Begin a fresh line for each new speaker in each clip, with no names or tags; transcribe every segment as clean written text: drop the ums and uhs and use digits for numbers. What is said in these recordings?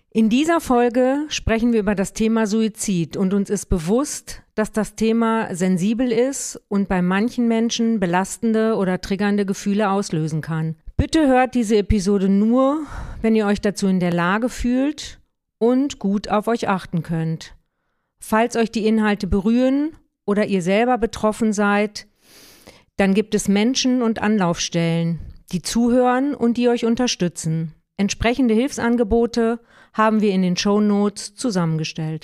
In dieser Folge sprechen wir über das Thema Suizid und uns ist bewusst, dass das Thema sensibel ist und bei manchen Menschen belastende oder triggernde Gefühle auslösen kann. Bitte hört diese Episode nur, wenn ihr euch dazu in der Lage fühlt und gut auf euch achten könnt. Falls euch die Inhalte berühren oder ihr selber betroffen seid, dann gibt es Menschen und Anlaufstellen, die zuhören und die euch unterstützen. Entsprechende Hilfsangebote haben wir in den Shownotes zusammengestellt.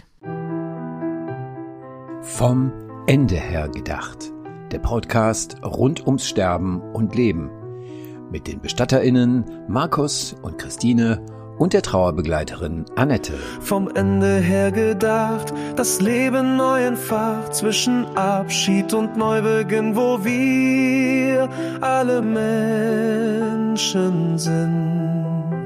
Vom Ende her gedacht. Der Podcast rund ums Sterben und Leben. Mit den BestatterInnen Markus und Christine und der Trauerbegleiterin Annette.
Vom Ende her gedacht, das Leben neu entfacht, zwischen Abschied und Neubeginn, wo wir alle Menschen sind.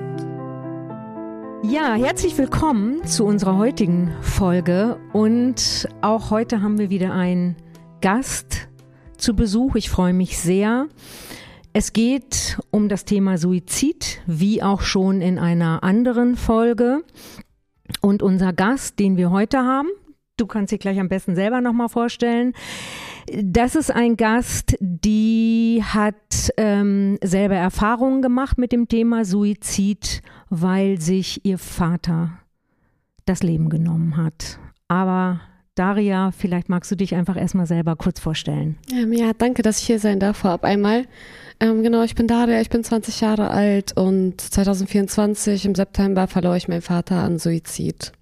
Ja, herzlich willkommen zu unserer heutigen Folge und auch heute haben wir wieder einen Gast zu Besuch. Ich freue mich sehr. Es geht um das Thema Suizid, wie auch schon in einer anderen Folge. Und unser Gast, den wir heute haben, du kannst dich gleich am besten selber nochmal vorstellen. Das ist ein Gast, die hat selber Erfahrungen gemacht mit dem Thema Suizid, weil sich ihr Vater das Leben genommen hat. Aber Daria, vielleicht magst du dich einfach erstmal selber kurz vorstellen.
Ja, danke, dass ich hier sein darf vorab einmal. Genau, ich bin Daria, ich bin 20 Jahre alt und 2024 im September verlor ich meinen Vater an Suizid.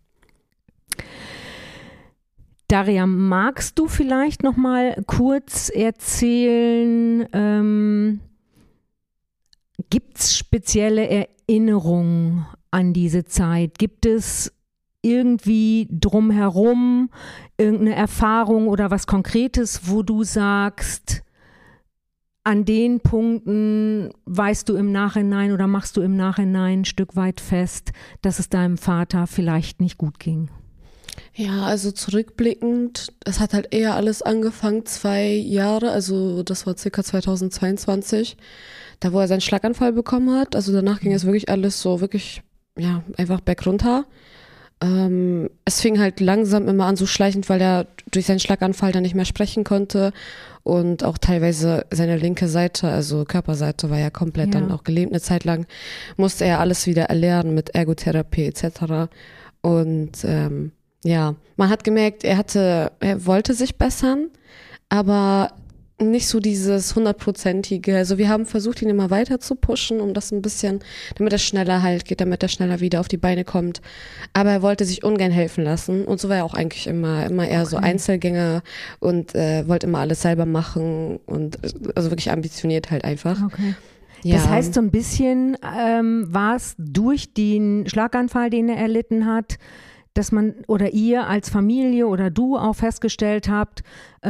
Daria, magst du vielleicht noch mal kurz erzählen, gibt es spezielle Erinnerungen an diese Zeit? Gibt es irgendwie drumherum irgendeine Erfahrung oder was Konkretes, wo du sagst, an den Punkten weißt du im Nachhinein oder machst du im Nachhinein ein Stück weit fest, dass es deinem Vater vielleicht nicht gut ging?
Ja, also zurückblickend, es hat halt eher alles angefangen, 2 Jahre, also das war circa 2022, da wo er seinen Schlaganfall bekommen hat. Also danach ging es wirklich alles so wirklich, ja, einfach bergunter. Es fing halt langsam immer an so schleichend, weil er durch seinen Schlaganfall dann nicht mehr sprechen konnte und auch teilweise seine linke Seite, also Körperseite war ja komplett dann auch gelähmt eine Zeit lang, musste er alles wieder erlernen mit Ergotherapie etc. Und ja, man hat gemerkt, er wollte sich bessern, aber nicht so dieses 100%ige. Also wir haben versucht, ihn immer weiter zu pushen, um das ein bisschen, damit er schneller halt geht, damit er schneller wieder auf die Beine kommt. Aber er wollte sich ungern helfen lassen und so war er auch eigentlich immer eher so Einzelgänger und wollte immer alles selber machen und also wirklich ambitioniert halt einfach.
Okay.
Ja.
Das heißt, so ein bisschen war es durch den Schlaganfall, den er erlitten hat, dass man oder ihr als Familie oder du auch festgestellt habt,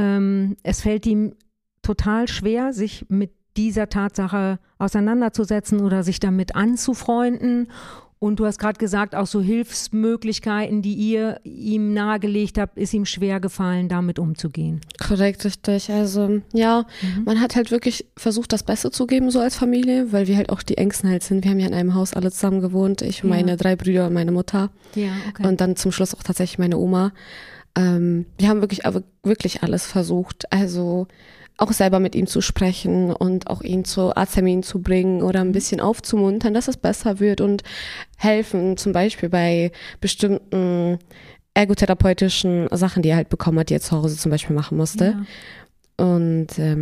es fällt ihm total schwer, sich mit dieser Tatsache auseinanderzusetzen oder sich damit anzufreunden. Und du hast gerade gesagt, auch so Hilfsmöglichkeiten, die ihr ihm nahegelegt habt, ist ihm schwer gefallen, damit umzugehen.
Korrekt, richtig. Also ja, man hat halt wirklich versucht, das Beste zu geben, so als Familie, weil wir halt auch die Engsten halt sind. Wir haben ja in einem Haus alle zusammen gewohnt, ich und meine 3 Brüder und meine Mutter.
Ja, okay.
Und dann zum Schluss auch tatsächlich meine Oma. Wir haben wirklich alles versucht. Also auch selber mit ihm zu sprechen und auch ihn zu Arztterminen zu bringen oder ein bisschen aufzumuntern, dass es besser wird und helfen, zum Beispiel bei bestimmten ergotherapeutischen Sachen, die er halt bekommen hat, die er zu Hause zum Beispiel machen musste. Ja. Und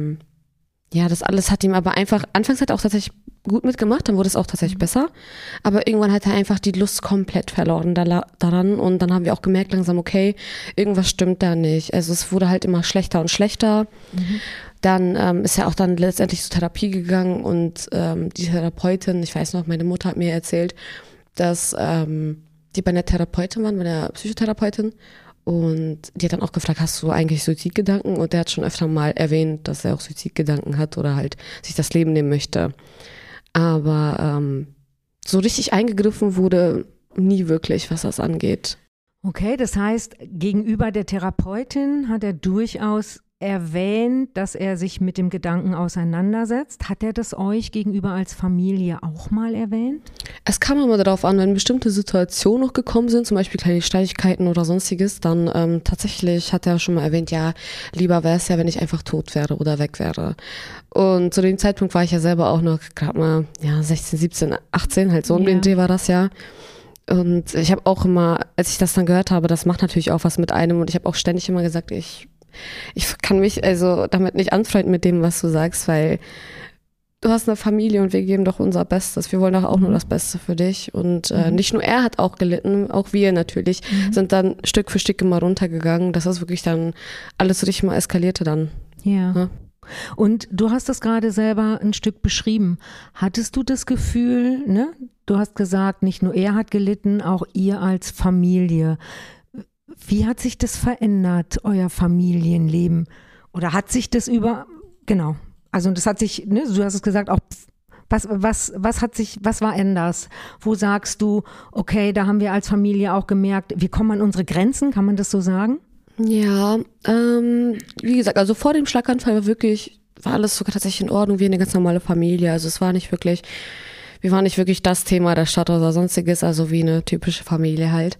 ja, das alles hat ihm aber einfach, anfangs hat er auch tatsächlich gut mitgemacht, dann wurde es auch tatsächlich besser, aber irgendwann hat er einfach die Lust komplett verloren daran und dann haben wir auch gemerkt langsam, okay, irgendwas stimmt da nicht. Also es wurde halt immer schlechter und schlechter. Dann ist er auch dann letztendlich zur Therapie gegangen und die Therapeutin, ich weiß noch, meine Mutter hat mir erzählt, dass die bei einer Therapeutin waren, bei einer Psychotherapeutin und die hat dann auch gefragt, hast du eigentlich Suizidgedanken? Und der hat schon öfter mal erwähnt, dass er auch Suizidgedanken hat oder halt sich das Leben nehmen möchte. Aber so richtig eingegriffen wurde nie wirklich, was das angeht.
Okay, das heißt, gegenüber der Therapeutin hat er durchaus erwähnt, dass er sich mit dem Gedanken auseinandersetzt. Hat er das euch gegenüber als Familie auch mal erwähnt?
Es kam immer darauf an, wenn bestimmte Situationen noch gekommen sind, zum Beispiel kleine Streitigkeiten oder sonstiges, dann tatsächlich hat er schon mal erwähnt, ja, lieber wäre es ja, wenn ich einfach tot wäre oder weg wäre. Und zu dem Zeitpunkt war ich ja selber auch noch gerade mal 16, 17, 18, halt so um den Dreh war das ja. Und ich habe auch immer, als ich das dann gehört habe, das macht natürlich auch was mit einem und ich habe auch ständig immer gesagt, ich kann mich also damit nicht anfreunden mit dem, was du sagst, weil du hast eine Familie und wir geben doch unser Bestes. Wir wollen doch auch nur das Beste für dich. Und nicht nur er hat auch gelitten, auch wir natürlich sind dann Stück für Stück immer runtergegangen, dass das wirklich dann alles so richtig mal eskalierte dann.
Ja. Und du hast das gerade selber ein Stück beschrieben. Hattest du das Gefühl, ne? Du hast gesagt, nicht nur er hat gelitten, auch ihr als Familie. Wie hat sich das verändert, euer Familienleben? Oder hat sich das genau, also das hat sich, ne, du hast es gesagt, auch was war anders? Wo sagst du, okay, da haben wir als Familie auch gemerkt, wir kommen an unsere Grenzen, kann man das so sagen?
Ja, wie gesagt, also vor dem Schlaganfall war alles sogar tatsächlich in Ordnung, wie eine ganz normale Familie. Also wir waren nicht wirklich das Thema der Stadt oder sonstiges, also wie eine typische Familie halt.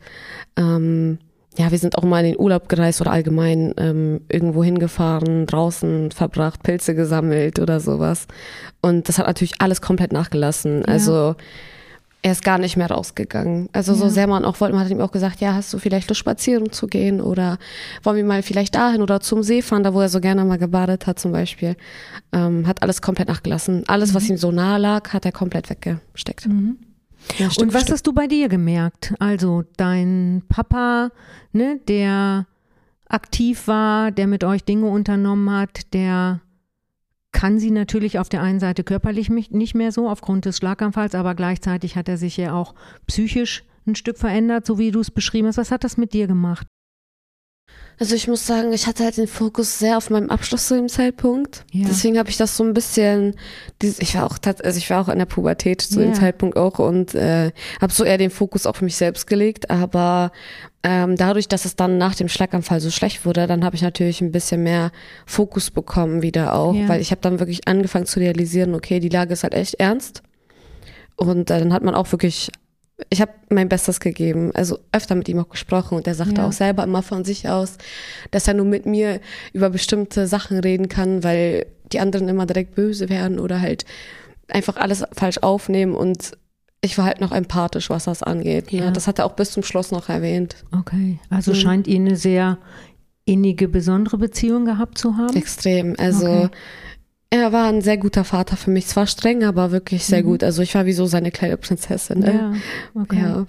Wir sind auch mal in den Urlaub gereist oder allgemein irgendwo hingefahren, draußen verbracht, Pilze gesammelt oder sowas. Und das hat natürlich alles komplett nachgelassen. Ja. Also er ist gar nicht mehr rausgegangen. Also so sehr man auch wollte, man hat ihm auch gesagt, ja, hast du vielleicht Lust, spazieren zu gehen oder wollen wir mal vielleicht dahin oder zum See fahren, da wo er so gerne mal gebadet hat zum Beispiel. Hat alles komplett nachgelassen. Alles, was ihm so nahe lag, hat er komplett weggesteckt.
Mhm. Ja, und was hast du bei dir gemerkt? Also dein Papa, ne, der aktiv war, der mit euch Dinge unternommen hat, der kann sie natürlich auf der einen Seite körperlich nicht mehr so aufgrund des Schlaganfalls, aber gleichzeitig hat er sich ja auch psychisch ein Stück verändert, so wie du es beschrieben hast. Was hat das mit dir gemacht?
Also ich muss sagen, ich hatte halt den Fokus sehr auf meinem Abschluss zu dem Zeitpunkt. Ja. Deswegen habe ich das so ein bisschen, ich war auch in der Pubertät zu dem Zeitpunkt auch und habe so eher den Fokus auf mich selbst gelegt. Aber dadurch, dass es dann nach dem Schlaganfall so schlecht wurde, dann habe ich natürlich ein bisschen mehr Fokus bekommen wieder auch, weil ich habe dann wirklich angefangen zu realisieren, okay, die Lage ist halt echt ernst. Und dann hat man auch wirklich, ich habe mein Bestes gegeben, also öfter mit ihm auch gesprochen und er sagte auch selber immer von sich aus, dass er nur mit mir über bestimmte Sachen reden kann, weil die anderen immer direkt böse werden oder halt einfach alles falsch aufnehmen und ich war halt noch empathisch, was das angeht. Ja. Das hat er auch bis zum Schluss noch erwähnt.
Okay, also scheint ihr eine sehr innige, besondere Beziehung gehabt zu haben?
Extrem, also er war ein sehr guter Vater für mich, zwar streng, aber wirklich sehr gut. Also ich war wie so seine kleine Prinzessin. Ne?
Ja, okay. Ja.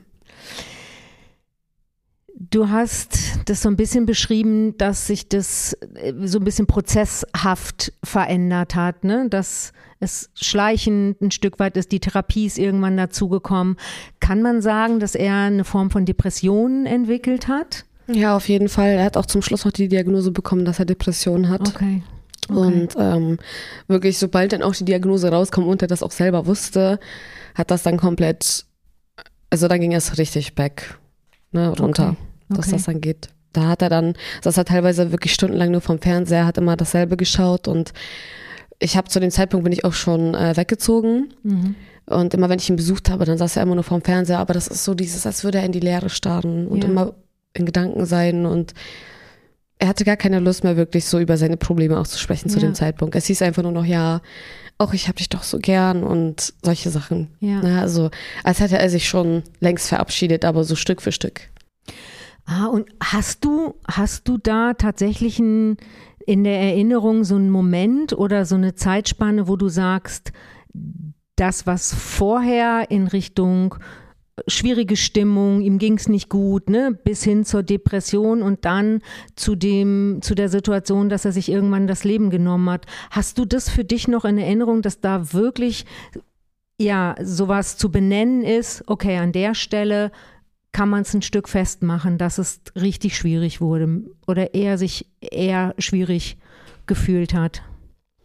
Du hast das so ein bisschen beschrieben, dass sich das so ein bisschen prozesshaft verändert hat, ne? Dass es schleichend ein Stück weit ist, die Therapie ist irgendwann dazugekommen. Kann man sagen, dass er eine Form von Depressionen entwickelt hat?
Ja, auf jeden Fall. Er hat auch zum Schluss noch die Diagnose bekommen, dass er Depressionen hat.
Okay.
Und wirklich, sobald dann auch die Diagnose rauskam und er das auch selber wusste, hat das dann komplett, also dann ging es richtig back, ne, runter, dass das dann geht. Da hat er dann, saß er teilweise wirklich stundenlang nur vom Fernseher, hat immer dasselbe geschaut und ich habe zu dem Zeitpunkt bin ich auch schon weggezogen und immer wenn ich ihn besucht habe, dann saß er immer nur vorm Fernseher, aber das ist so dieses, als würde er in die Leere starren und immer in Gedanken sein und er hatte gar keine Lust mehr wirklich so über seine Probleme auch zu sprechen zu dem Zeitpunkt. Es hieß einfach nur noch, ja, auch ich hab dich doch so gern und solche Sachen. Ja. Ja, also als hätte er sich schon längst verabschiedet, aber so Stück für Stück.
Und hast du da tatsächlich in der Erinnerung so einen Moment oder so eine Zeitspanne, wo du sagst, das, was vorher in Richtung schwierige Stimmung, ihm ging es nicht gut, ne, bis hin zur Depression und dann zu der Situation, dass er sich irgendwann das Leben genommen hat. Hast du das für dich noch in Erinnerung, dass da wirklich sowas zu benennen ist, okay, an der Stelle kann man es ein Stück festmachen, dass es richtig schwierig wurde oder er sich eher schwierig gefühlt hat?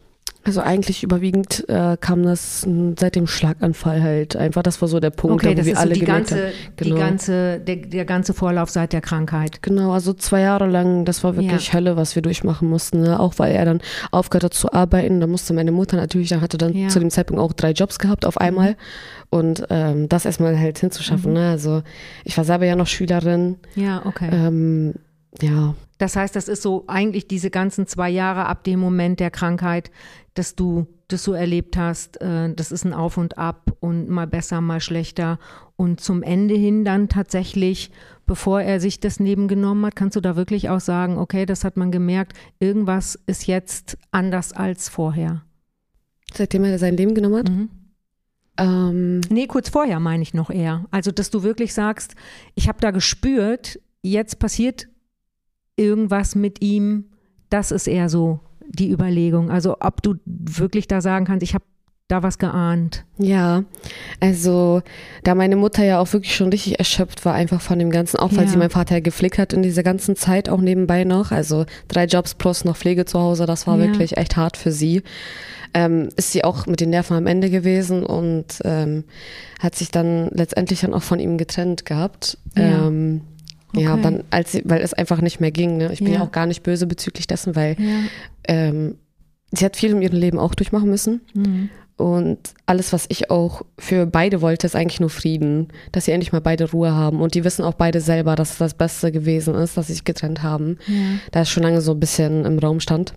Also eigentlich überwiegend kam das seit dem Schlaganfall halt einfach. Das war so der Punkt,
Okay,
wo
das
wir
ist so
alle gemerkt haben. Genau.
der ganze Vorlauf seit der Krankheit.
Genau, also 2 Jahre lang, das war wirklich Hölle, was wir durchmachen mussten. Ne? Auch weil er dann aufgehört hat zu arbeiten. Da musste meine Mutter natürlich, dann hatte dann zu dem Zeitpunkt auch 3 Jobs gehabt auf einmal. Und das erstmal halt hinzuschaffen. Ne? Also ich war selber ja noch Schülerin.
Ja, okay.
Ja.
Das heißt, das ist so eigentlich diese ganzen 2 Jahre ab dem Moment der Krankheit, dass du das so erlebt hast, das ist ein Auf und Ab und mal besser, mal schlechter. Und zum Ende hin dann tatsächlich, bevor er sich das Leben genommen hat, kannst du da wirklich auch sagen, okay, das hat man gemerkt, irgendwas ist jetzt anders als vorher.
Seitdem er sein Leben genommen hat?
Nee, kurz vorher meine ich noch eher. Also, dass du wirklich sagst, ich habe da gespürt, jetzt passiert irgendwas mit ihm, das ist eher so die Überlegung. Also ob du wirklich da sagen kannst, ich habe da was geahnt.
Ja, also da meine Mutter ja auch wirklich schon richtig erschöpft war, einfach von dem Ganzen, auch weil sie meinen Vater ja gepflegt hat in dieser ganzen Zeit, auch nebenbei noch, also 3 Jobs plus noch Pflege zu Hause, das war wirklich echt hart für sie. Ist sie auch mit den Nerven am Ende gewesen und hat sich dann letztendlich dann auch von ihm getrennt gehabt. Okay. Ja, dann, weil es einfach nicht mehr ging. Ne? Ich bin ja auch gar nicht böse bezüglich dessen, weil sie hat viel in ihrem Leben auch durchmachen müssen. Mhm. Und alles, was ich auch für beide wollte, ist eigentlich nur Frieden. Dass sie endlich mal beide Ruhe haben. Und die wissen auch beide selber, dass es das Beste gewesen ist, dass sie sich getrennt haben. Ja. Da es schon lange so ein bisschen im Raum stand.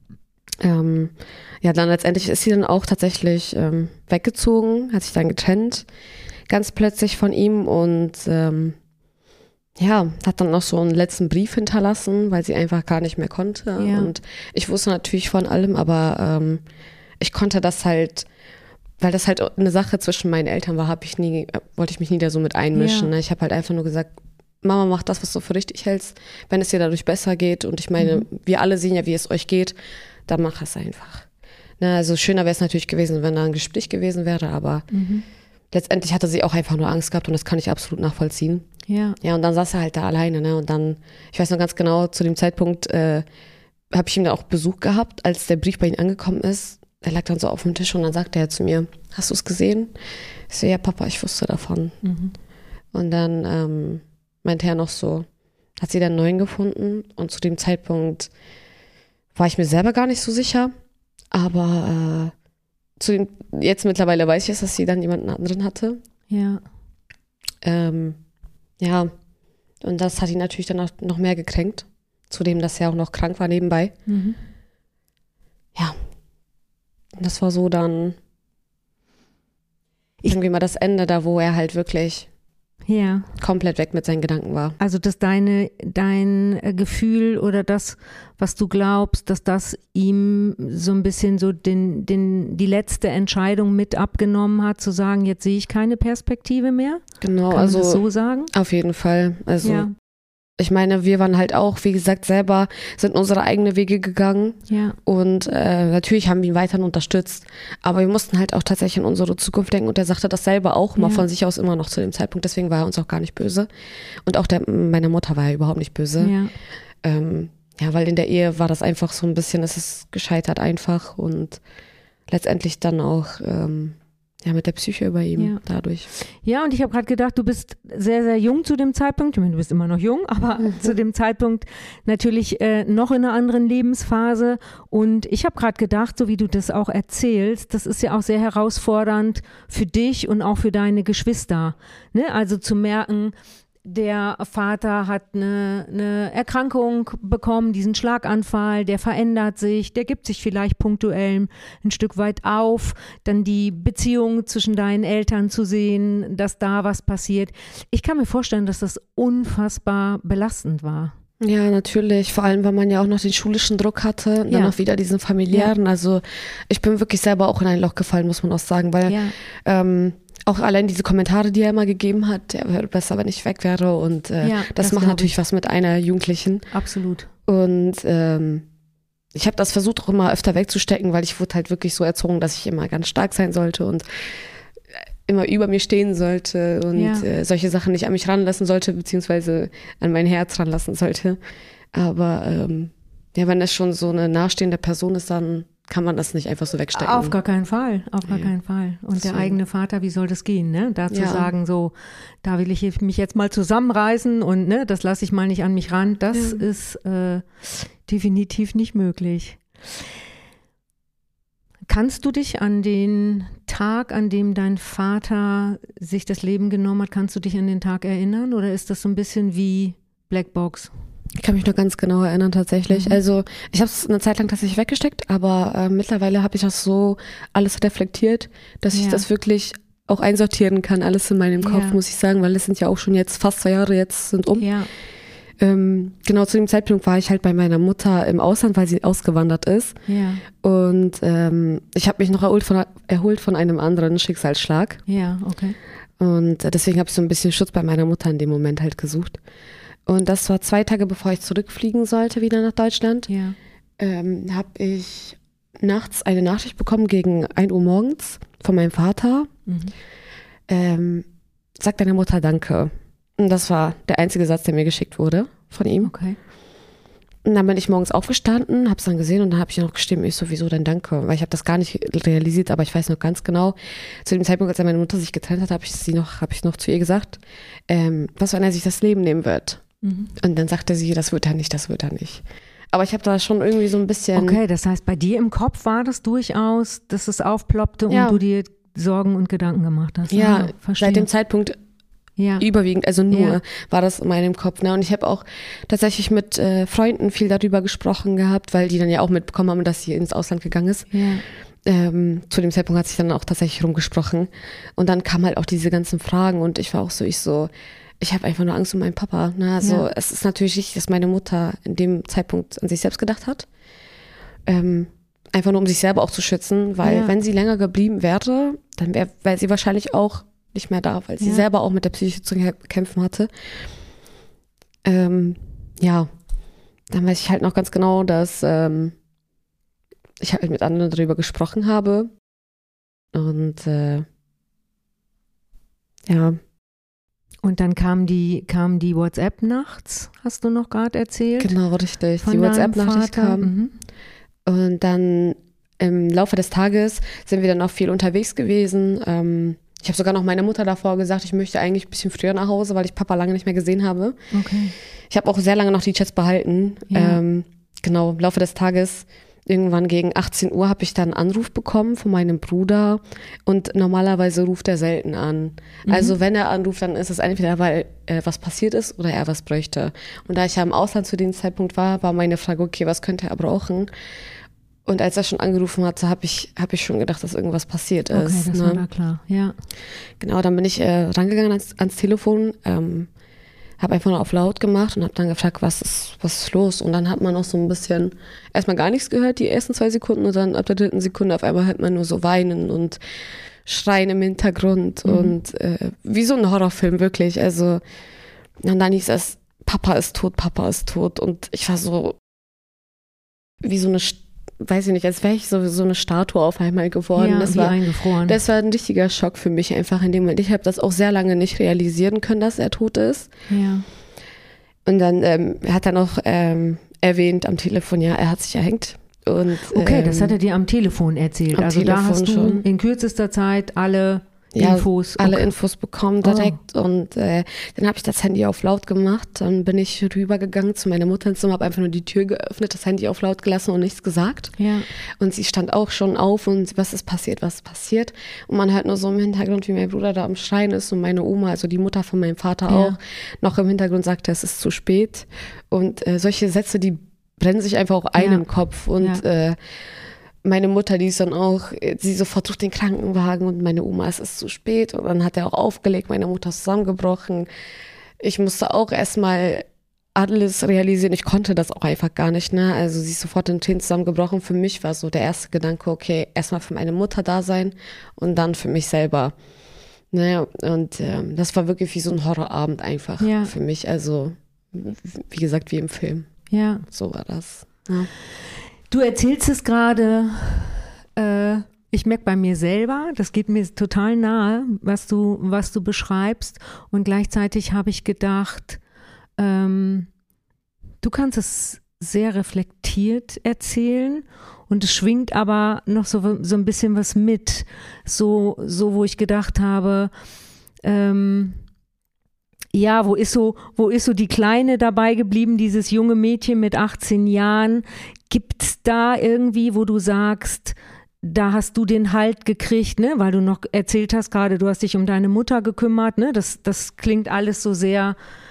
Ja, dann letztendlich ist sie dann auch tatsächlich weggezogen, hat sich dann getrennt, ganz plötzlich von ihm und ja, hat dann noch so einen letzten Brief hinterlassen, weil sie einfach gar nicht mehr konnte. Ja. Und ich wusste natürlich von allem, aber ich konnte das halt, weil das halt eine Sache zwischen meinen Eltern war, wollte ich mich nie da so mit einmischen. Ne? Ich habe halt einfach nur gesagt, Mama, mach das, was du für richtig hältst, wenn es dir dadurch besser geht. Und ich meine, wir alle sehen ja, wie es euch geht, dann mach es einfach. Ne? Also schöner wäre es natürlich gewesen, wenn da ein Gespräch gewesen wäre, aber letztendlich hatte sie auch einfach nur Angst gehabt und das kann ich absolut nachvollziehen. Ja. Ja, und dann saß er halt da alleine, ne? Und dann, ich weiß noch ganz genau, zu dem Zeitpunkt habe ich ihm dann auch Besuch gehabt, als der Brief bei ihm angekommen ist. Er lag dann so auf dem Tisch und dann sagte er zu mir, hast du es gesehen? Ich so, ja, Papa, ich wusste davon. Und dann meinte er noch so, hat sie dann einen neuen gefunden und zu dem Zeitpunkt war ich mir selber gar nicht so sicher, aber jetzt mittlerweile weiß ich es, dass sie dann jemanden anderen hatte. Ja. Ja, und das hat ihn natürlich dann noch mehr gekränkt. Zudem, dass er auch noch krank war nebenbei. Ja. Und das war so dann irgendwie mal das Ende da, wo er halt wirklich komplett weg mit seinen Gedanken war.
Also, dass dein Gefühl oder das, was du glaubst, dass das ihm so ein bisschen so die letzte Entscheidung mit abgenommen hat, zu sagen, jetzt sehe ich keine Perspektive mehr?
Genau,
kann also man das so sagen?
Auf jeden Fall. Also ich meine, wir waren halt auch, wie gesagt, selber sind unsere eigenen Wege gegangen und natürlich haben wir ihn weiterhin unterstützt, aber wir mussten halt auch tatsächlich an unsere Zukunft denken und er sagte das selber auch mal von sich aus immer noch zu dem Zeitpunkt, deswegen war er uns auch gar nicht böse und auch meiner Mutter war er überhaupt nicht böse. Ja, weil in der Ehe war das einfach so ein bisschen, es ist gescheitert einfach und letztendlich dann auch mit der Psyche über ihm dadurch.
Ja, und ich habe gerade gedacht, du bist sehr, sehr jung zu dem Zeitpunkt. Ich meine, du bist immer noch jung, aber zu dem Zeitpunkt natürlich noch in einer anderen Lebensphase. Und ich habe gerade gedacht, so wie du das auch erzählst, das ist ja auch sehr herausfordernd für dich und auch für deine Geschwister. Ne? Also zu merken, der Vater hat eine Erkrankung bekommen, diesen Schlaganfall, der verändert sich, der gibt sich vielleicht punktuell ein Stück weit auf, dann die Beziehung zwischen deinen Eltern zu sehen, dass da was passiert. Ich kann mir vorstellen, dass das unfassbar belastend war.
Ja, natürlich, vor allem, weil man ja auch noch den schulischen Druck hatte und dann auch wieder diesen familiären, also ich bin wirklich selber auch in ein Loch gefallen, muss man auch sagen, weil auch allein diese Kommentare, die er immer gegeben hat, er wäre besser, wenn ich weg wäre und das macht natürlich was mit einer Jugendlichen.
Absolut.
Und ich habe das versucht auch immer öfter wegzustecken, weil ich wurde halt wirklich so erzogen, dass ich immer ganz stark sein sollte und immer über mir stehen sollte und solche Sachen nicht an mich ranlassen sollte, beziehungsweise an mein Herz ranlassen sollte. Aber wenn das schon so eine nahestehende Person ist, dann kann man das nicht einfach so wegstecken.
Auf gar keinen Fall, auf gar keinen Fall. Und der eigene Vater, wie soll das gehen, ne? Da zu sagen, so, da will ich mich jetzt mal zusammenreißen und ne, das lasse ich mal nicht an mich ran, das ist definitiv nicht möglich. Kannst du dich an den Tag, an dem dein Vater sich das Leben genommen hat, kannst du dich an den Tag erinnern? Oder ist das so ein bisschen wie Blackbox?
Ich kann mich noch ganz genau erinnern tatsächlich. Also ich habe es eine Zeit lang tatsächlich weggesteckt, aber mittlerweile habe ich das so alles reflektiert, dass ich das wirklich auch einsortieren kann, alles in meinem Kopf, muss ich sagen, weil es sind ja auch schon jetzt fast 2 Jahre jetzt sind um.
Ja.
Genau zu dem Zeitpunkt war ich halt bei meiner Mutter im Ausland, weil sie ausgewandert ist.
Ja.
Und ich habe mich noch erholt von einem anderen Schicksalsschlag.
Ja, okay.
Und deswegen habe ich so ein bisschen Schutz bei meiner Mutter in dem Moment halt gesucht. Und das war 2 Tage, bevor ich zurückfliegen sollte, wieder nach Deutschland.
Ja.
Habe ich nachts eine Nachricht bekommen gegen 1 Uhr morgens von meinem Vater. Sag deiner Mutter Danke. Und das war der einzige Satz, der mir geschickt wurde von ihm.
Okay.
Und dann bin ich morgens aufgestanden, habe es dann gesehen und dann habe ich noch geschrieben, ich sowieso dann Danke, weil ich habe das gar nicht realisiert, aber ich weiß noch ganz genau, zu dem Zeitpunkt, als meine Mutter sich getrennt hat, habe ich noch zu ihr gesagt, was, wenn er sich das Leben nehmen wird? Und dann sagte sie, das wird er nicht. Aber ich habe da schon irgendwie so ein bisschen...
Okay, das heißt, bei dir im Kopf war das durchaus, dass es aufploppte und du dir Sorgen und Gedanken gemacht hast.
Ja,
verstehe.
seit dem Zeitpunkt überwiegend, also nur war das in meinem Kopf. Ne? Und ich habe auch tatsächlich mit Freunden viel darüber gesprochen gehabt, weil die dann ja auch mitbekommen haben, dass sie ins Ausland gegangen ist.
Ja.
Zu dem Zeitpunkt hat sich dann auch tatsächlich rumgesprochen. Und dann kamen halt auch diese ganzen Fragen und ich war auch so, ich habe einfach nur Angst um meinen Papa. Ne? Also es ist natürlich richtig, dass meine Mutter in dem Zeitpunkt an sich selbst gedacht hat. Einfach nur um sich selber auch zu schützen, weil wenn sie länger geblieben wäre, dann wäre sie wahrscheinlich auch nicht mehr da, weil sie selber auch mit der Psyche zu kämpfen hatte. Dann weiß ich halt noch ganz genau, dass ich halt mit anderen darüber gesprochen habe. Und
Und dann kam die WhatsApp nachts, hast du noch gerade erzählt?
Genau, richtig.
Von
die WhatsApp-Nachricht
Vater.
kam. Und dann im Laufe des Tages sind wir dann auch viel unterwegs gewesen. Ich habe sogar noch meiner Mutter davor gesagt, ich möchte eigentlich ein bisschen früher nach Hause, weil ich Papa lange nicht mehr gesehen habe.
Okay.
Ich habe auch sehr lange noch die Chats behalten.
Ja.
Genau, im Laufe des Tages, irgendwann gegen 18 Uhr, habe ich dann einen Anruf bekommen von meinem Bruder. Und normalerweise ruft er selten an. Also wenn er anruft, dann ist es entweder, weil was passiert ist oder er was bräuchte. Und da ich ja im Ausland zu dem Zeitpunkt war meine Frage, okay, was könnte er brauchen? Und als er schon angerufen hatte, habe ich schon gedacht, dass irgendwas passiert ist.
Okay, das war da klar, ja.
Genau, dann bin ich rangegangen ans Telefon, habe einfach nur auf laut gemacht und habe dann gefragt, was ist los? Und dann hat man noch so ein bisschen erstmal gar nichts gehört, die ersten 2 Sekunden, und dann ab der 3. Sekunde auf einmal hört man nur so Weinen und Schreien im Hintergrund und wie so ein Horrorfilm, wirklich. Also, und dann hieß es, Papa ist tot. Und ich war so wie so eine weiß ich nicht, als wäre ich so eine Statue auf einmal geworden.
Ja,
das
wie
war
eingefroren.
Das war ein richtiger Schock für mich einfach in dem Moment. Ich habe das auch sehr lange nicht realisieren können, dass er tot ist.
Ja.
Und dann hat er noch erwähnt am Telefon, ja, er hat sich erhängt. Und,
okay, das hat er dir am Telefon erzählt. Also da hast du
schon
in kürzester Zeit alle
alle Infos bekommen direkt. Und dann habe ich das Handy auf laut gemacht. Dann bin ich rübergegangen zu meiner Mutter ins Zimmer, habe einfach nur die Tür geöffnet, das Handy auf laut gelassen und nichts gesagt.
Ja.
Und sie stand auch schon auf und was ist passiert? Und man hört nur so im Hintergrund, wie mein Bruder da am Schreien ist und meine Oma, also die Mutter von meinem Vater auch, noch im Hintergrund sagte, es ist zu spät. Und solche Sätze, die brennen sich einfach auch ein im Kopf. Und meine Mutter, die ist dann auch, sie sofort sucht den Krankenwagen und meine Oma, es ist zu spät. Und dann hat er auch aufgelegt, meine Mutter ist zusammengebrochen. Ich musste auch erstmal alles realisieren. Ich konnte das auch einfach gar nicht, ne? Also sie ist sofort in Tränen zusammengebrochen. Für mich war so der erste Gedanke, okay, erstmal für meine Mutter da sein und dann für mich selber. Ne? Und das war wirklich wie so ein Horrorabend einfach für mich. Also, wie gesagt, wie im Film.
Ja.
So war das. Ja.
Du erzählst es gerade, ich merke bei mir selber, das geht mir total nahe, was du beschreibst. Und gleichzeitig habe ich gedacht, du kannst es sehr reflektiert erzählen und es schwingt aber noch so ein bisschen was mit. So wo ich gedacht habe, ja, wo ist so die Kleine dabei geblieben, dieses junge Mädchen mit 18 Jahren? Gibt's da irgendwie, wo du sagst, da hast du den Halt gekriegt, ne? Weil du noch erzählt hast gerade, du hast dich um deine Mutter gekümmert, ne? Das klingt alles so sehr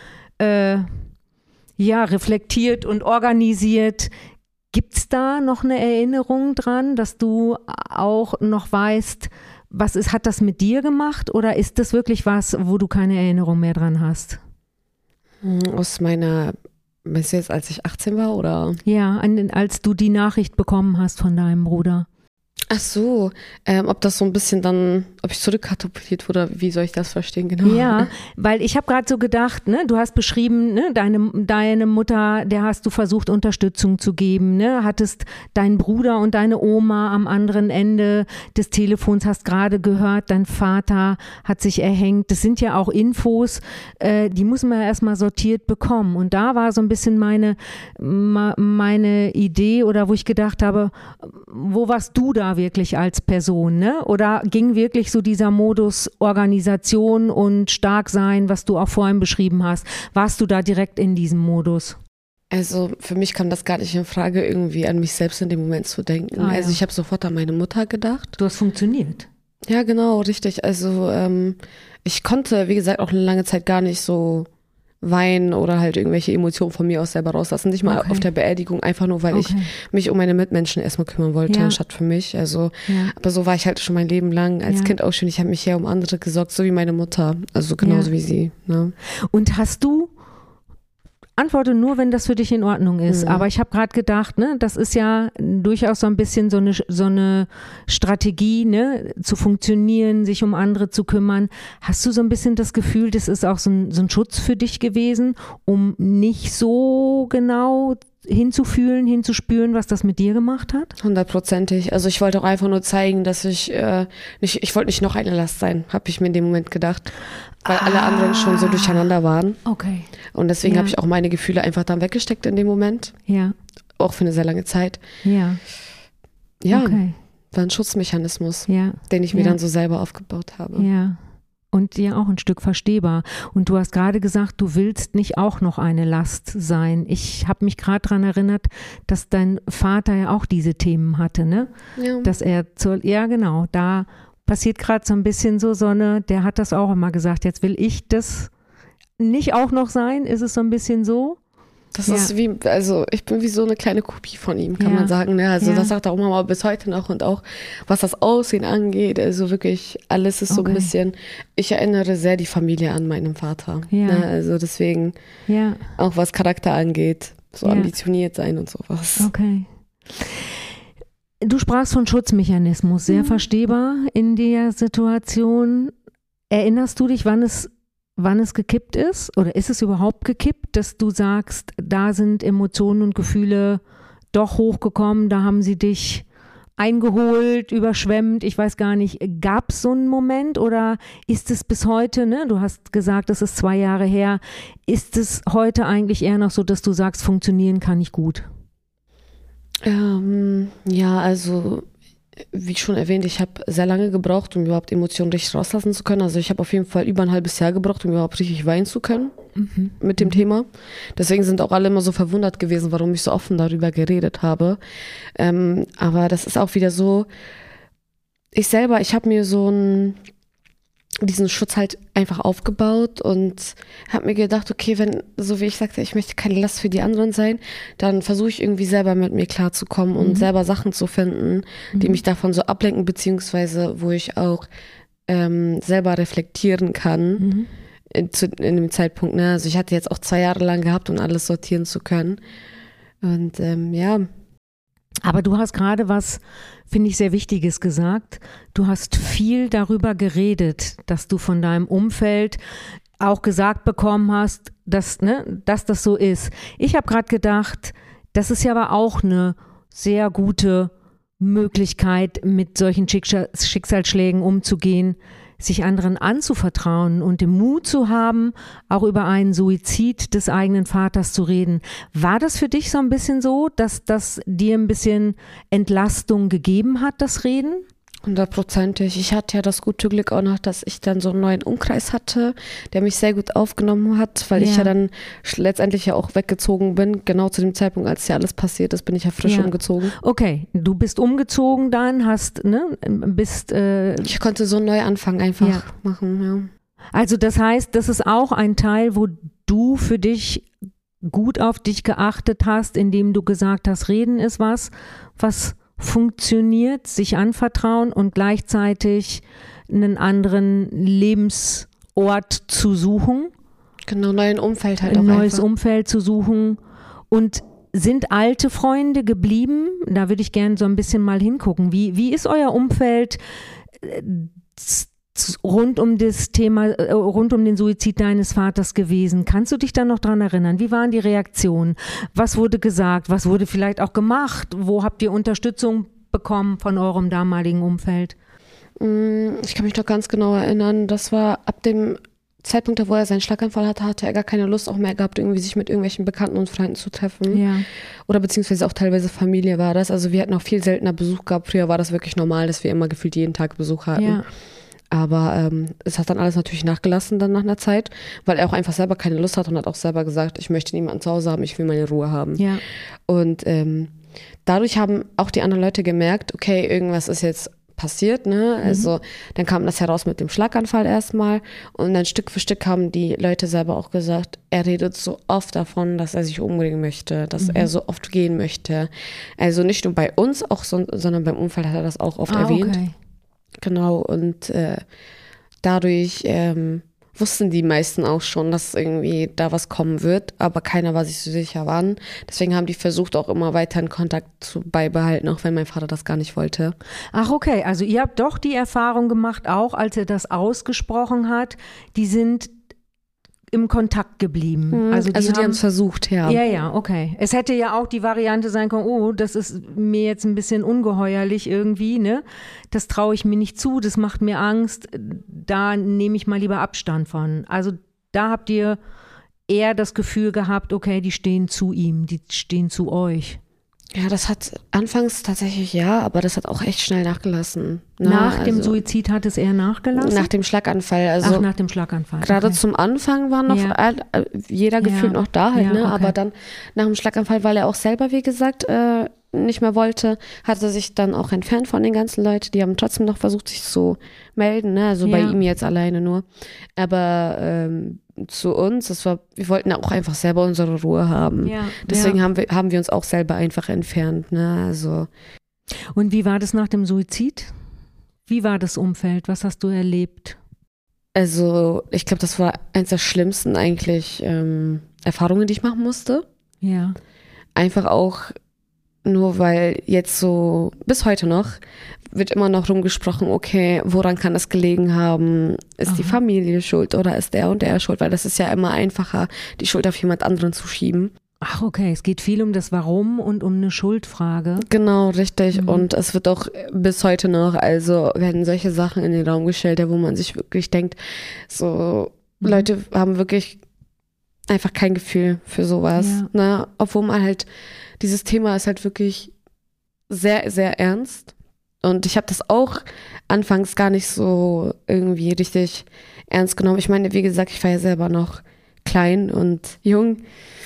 reflektiert und organisiert. Gibt's da noch eine Erinnerung dran, dass du auch noch weißt, hat das mit dir gemacht, oder ist das wirklich was, wo du keine Erinnerung mehr dran hast?
Meinst du jetzt, als ich 18 war, oder?
Ja, als du die Nachricht bekommen hast von deinem Bruder.
Ach so, ob das so ein bisschen dann, ob ich zurückkatapultiert wurde, wie soll ich das verstehen, genau?
Ja, weil ich habe gerade so gedacht, ne, du hast beschrieben, ne, deine Mutter, der hast du versucht, Unterstützung zu geben, ne, hattest deinen Bruder und deine Oma am anderen Ende des Telefons, hast gerade gehört, dein Vater hat sich erhängt. Das sind ja auch Infos, die muss man ja erstmal sortiert bekommen. Und da war so ein bisschen meine Idee, oder wo ich gedacht habe, wo warst du da wirklich als Person, ne? Oder ging wirklich so dieser Modus Organisation und stark sein, was du auch vorhin beschrieben hast? Warst du da direkt in diesem Modus?
Also für mich kam das gar nicht in Frage, irgendwie an mich selbst in dem Moment zu denken. Also ich habe sofort an meine Mutter gedacht.
Du hast funktioniert.
Ja, genau, richtig. Also ich konnte, wie gesagt, auch eine lange Zeit gar nicht so weinen oder halt irgendwelche Emotionen von mir aus selber rauslassen. Nicht mal auf der Beerdigung, einfach nur, weil ich mich um meine Mitmenschen erstmal kümmern wollte, anstatt für mich. Also, aber so war ich halt schon mein Leben lang. Als Kind auch schon. Ich habe mich ja um andere gesorgt, so wie meine Mutter. Also genauso wie sie. Ne?
Und hast du, antworte nur, wenn das für dich in Ordnung ist. Aber ich habe gerade gedacht, ne, das ist ja durchaus so ein bisschen so eine Strategie, ne, zu funktionieren, sich um andere zu kümmern. Hast du so ein bisschen das Gefühl, das ist auch so ein Schutz für dich gewesen, um nicht so genau hinzufühlen, hinzuspüren, was das mit dir gemacht hat?
100%. Also ich wollte auch einfach nur zeigen, dass ich wollte nicht noch eine Last sein, habe ich mir in dem Moment gedacht, weil alle anderen schon so durcheinander waren.
Okay.
Und deswegen habe ich auch meine Gefühle einfach dann weggesteckt in dem Moment.
Ja.
Auch für eine sehr lange Zeit.
Ja.
Ja, war ein Schutzmechanismus, den ich mir dann so selber aufgebaut habe.
Ja. Und ja auch ein Stück verstehbar. Und du hast gerade gesagt, du willst nicht auch noch eine Last sein. Ich habe mich gerade daran erinnert, dass dein Vater ja auch diese Themen hatte, ne? Ja. Dass er genau, da passiert gerade so ein bisschen der hat das auch immer gesagt, jetzt will ich das nicht auch noch sein, ist es so ein bisschen so?
Das ist ich bin wie so eine kleine Kopie von ihm, kann man sagen. Ne? Also das sagt er auch immer bis heute noch, und auch was das Aussehen angeht, also wirklich alles ist so ein bisschen, ich erinnere sehr die Familie an meinen Vater. Ja. Ne? Also deswegen, auch was Charakter angeht, so ambitioniert sein und sowas. Okay.
Du sprachst von Schutzmechanismus, sehr verstehbar in der Situation. Erinnerst du dich, wann es gekippt ist, oder ist es überhaupt gekippt, dass du sagst, da sind Emotionen und Gefühle doch hochgekommen, da haben sie dich eingeholt, überschwemmt, ich weiß gar nicht, gab es so einen Moment, oder ist es bis heute, ne? Du hast gesagt, das ist 2 Jahre her, ist es heute eigentlich eher noch so, dass du sagst, funktionieren kann ich gut?
Ja, also wie schon erwähnt, ich habe sehr lange gebraucht, um überhaupt Emotionen richtig rauslassen zu können. Also ich habe auf jeden Fall über ein halbes Jahr gebraucht, um überhaupt richtig weinen zu können mit dem Thema. Deswegen sind auch alle immer so verwundert gewesen, warum ich so offen darüber geredet habe. Aber das ist auch wieder so, ich habe mir diesen Schutz halt einfach aufgebaut und habe mir gedacht, okay, wenn, so wie ich sagte, ich möchte keine Last für die anderen sein, dann versuche ich irgendwie selber mit mir klarzukommen und selber Sachen zu finden, die mich davon so ablenken, beziehungsweise wo ich auch selber reflektieren kann in dem Zeitpunkt. Ne? Also ich hatte jetzt auch 2 Jahre lang gehabt, um alles sortieren zu können. Und
Aber du hast gerade was, finde ich, sehr Wichtiges gesagt. Du hast viel darüber geredet, dass du von deinem Umfeld auch gesagt bekommen hast, dass das so ist. Ich habe gerade gedacht, das ist ja aber auch eine sehr gute Möglichkeit, mit solchen Schicksalsschlägen umzugehen, sich anderen anzuvertrauen und den Mut zu haben, auch über einen Suizid des eigenen Vaters zu reden. War das für dich so ein bisschen so, dass das dir ein bisschen Entlastung gegeben hat, das Reden?
100%ig. Ich hatte ja das gute Glück auch noch, dass ich dann so einen neuen Umkreis hatte, der mich sehr gut aufgenommen hat, weil ich ja dann letztendlich ja auch weggezogen bin. Genau zu dem Zeitpunkt, als ja alles passiert ist, bin ich ja frisch umgezogen.
Okay, du bist umgezogen dann,
ich konnte so einen Neuanfang einfach machen, ja.
Also das heißt, das ist auch ein Teil, wo du für dich gut auf dich geachtet hast, indem du gesagt hast, Reden ist was funktioniert, sich anvertrauen und gleichzeitig einen anderen Lebensort zu suchen.
Genau, neuen Umfeld halt auch
ein neues
einfach.
Umfeld zu suchen. Und sind alte Freunde geblieben? Da würde ich gerne so ein bisschen mal hingucken. Wie ist euer Umfeld rund um das Thema, rund um den Suizid deines Vaters gewesen? Kannst du dich da noch dran erinnern? Wie waren die Reaktionen? Was wurde gesagt? Was wurde vielleicht auch gemacht? Wo habt ihr Unterstützung bekommen von eurem damaligen Umfeld?
Ich kann mich noch ganz genau erinnern, das war ab dem Zeitpunkt, wo er seinen Schlaganfall hatte, hatte er gar keine Lust auch mehr gehabt, irgendwie sich mit irgendwelchen Bekannten und Freunden zu treffen. Ja. Oder beziehungsweise auch teilweise Familie war das. Also wir hatten auch viel seltener Besuch gehabt. Früher war das wirklich normal, dass wir immer gefühlt jeden Tag Besuch hatten. Ja. Aber es hat dann alles natürlich nachgelassen dann nach einer Zeit, weil er auch einfach selber keine Lust hat und hat auch selber gesagt, ich möchte niemanden zu Hause haben, ich will meine Ruhe haben. Ja. Und dadurch haben auch die anderen Leute gemerkt, okay, irgendwas ist jetzt passiert, ne? Also dann kam das heraus mit dem Schlaganfall erstmal und dann Stück für Stück haben die Leute selber auch gesagt, er redet so oft davon, dass er sich umbringen möchte, dass er so oft gehen möchte. Also nicht nur bei uns, auch sondern beim Umfeld hat er das auch oft erwähnt. Okay. Genau, und dadurch wussten die meisten auch schon, dass irgendwie da was kommen wird, aber keiner war sich so sicher wann. Deswegen haben die versucht, auch immer weiter Kontakt zu beibehalten, auch wenn mein Vater das gar nicht wollte.
Ach okay, also ihr habt doch die Erfahrung gemacht, auch als er das ausgesprochen hat, die sind im Kontakt geblieben.
Also die haben es versucht, ja.
Ja, okay. Es hätte ja auch die Variante sein können, oh, das ist mir jetzt ein bisschen ungeheuerlich irgendwie, ne? Das traue ich mir nicht zu, das macht mir Angst, da nehme ich mal lieber Abstand von. Also da habt ihr eher das Gefühl gehabt, okay, die stehen zu ihm, die stehen zu euch.
Ja, das hat anfangs tatsächlich aber das hat auch echt schnell nachgelassen.
Ne? Nach dem Suizid hat es eher nachgelassen?
Nach dem Schlaganfall. Also
nach dem Schlaganfall.
Gerade zum Anfang war noch jeder gefühlt noch da halt, ne? Okay. Aber dann nach dem Schlaganfall, weil er auch selber, wie gesagt, nicht mehr wollte, hat er sich dann auch entfernt von den ganzen Leuten. Die haben trotzdem noch versucht, sich zu melden, ne? Also bei ihm jetzt alleine nur. Aber zu uns, wir wollten auch einfach selber unsere Ruhe haben. Ja, deswegen haben wir uns auch selber einfach entfernt, ne? Also.
Und wie war das nach dem Suizid? Wie war das Umfeld? Was hast du erlebt?
Also ich glaube, das war eins der schlimmsten eigentlich Erfahrungen, die ich machen musste. Ja. Einfach auch nur weil jetzt so bis heute noch wird immer noch rumgesprochen, okay, woran kann das gelegen haben? Ist die Familie schuld oder ist der und der schuld? Weil das ist ja immer einfacher, die Schuld auf jemand anderen zu schieben.
Ach okay, es geht viel um das Warum und um eine Schuldfrage.
Genau, richtig. Und es wird auch bis heute noch, also werden solche Sachen in den Raum gestellt, wo man sich wirklich denkt, so Leute haben wirklich einfach kein Gefühl für sowas. Ja. Ne? Obwohl man halt, dieses Thema ist halt wirklich sehr, sehr ernst. Und ich habe das auch anfangs gar nicht so irgendwie richtig ernst genommen. Ich meine, wie gesagt, ich war ja selber noch klein und jung.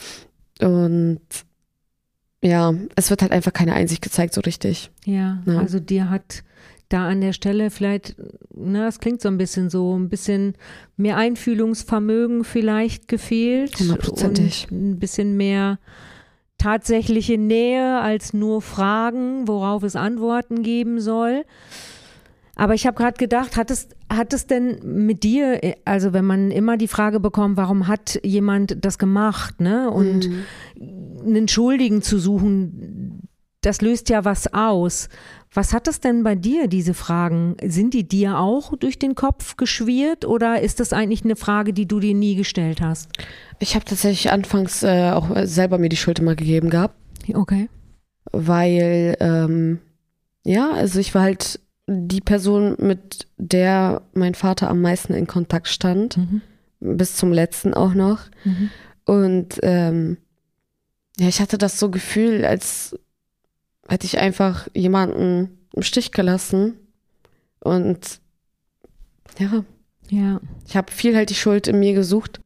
Und ja, es wird halt einfach keine Einsicht gezeigt so richtig.
Ja, also dir hat da an der Stelle vielleicht, es klingt so ein bisschen mehr Einfühlungsvermögen vielleicht gefehlt.
100%ig.
Und ein bisschen mehr tatsächliche Nähe als nur Fragen, worauf es Antworten geben soll. Aber ich habe gerade gedacht, hat es denn mit dir, also wenn man immer die Frage bekommt, warum hat jemand das gemacht, ne? Und einen Schuldigen zu suchen, das löst ja was aus. Was hat es denn bei dir, diese Fragen? Sind die dir auch durch den Kopf geschwirrt oder ist das eigentlich eine Frage, die du dir nie gestellt hast?
Ich habe tatsächlich anfangs auch selber mir die Schuld immer gegeben gehabt.
Okay.
Weil, also ich war halt die Person, mit der mein Vater am meisten in Kontakt stand, bis zum letzten auch noch. Und ja, ich hatte das so Gefühl, als hätte ich einfach jemanden im Stich gelassen. Und ja, ich habe viel halt die Schuld in mir gesucht.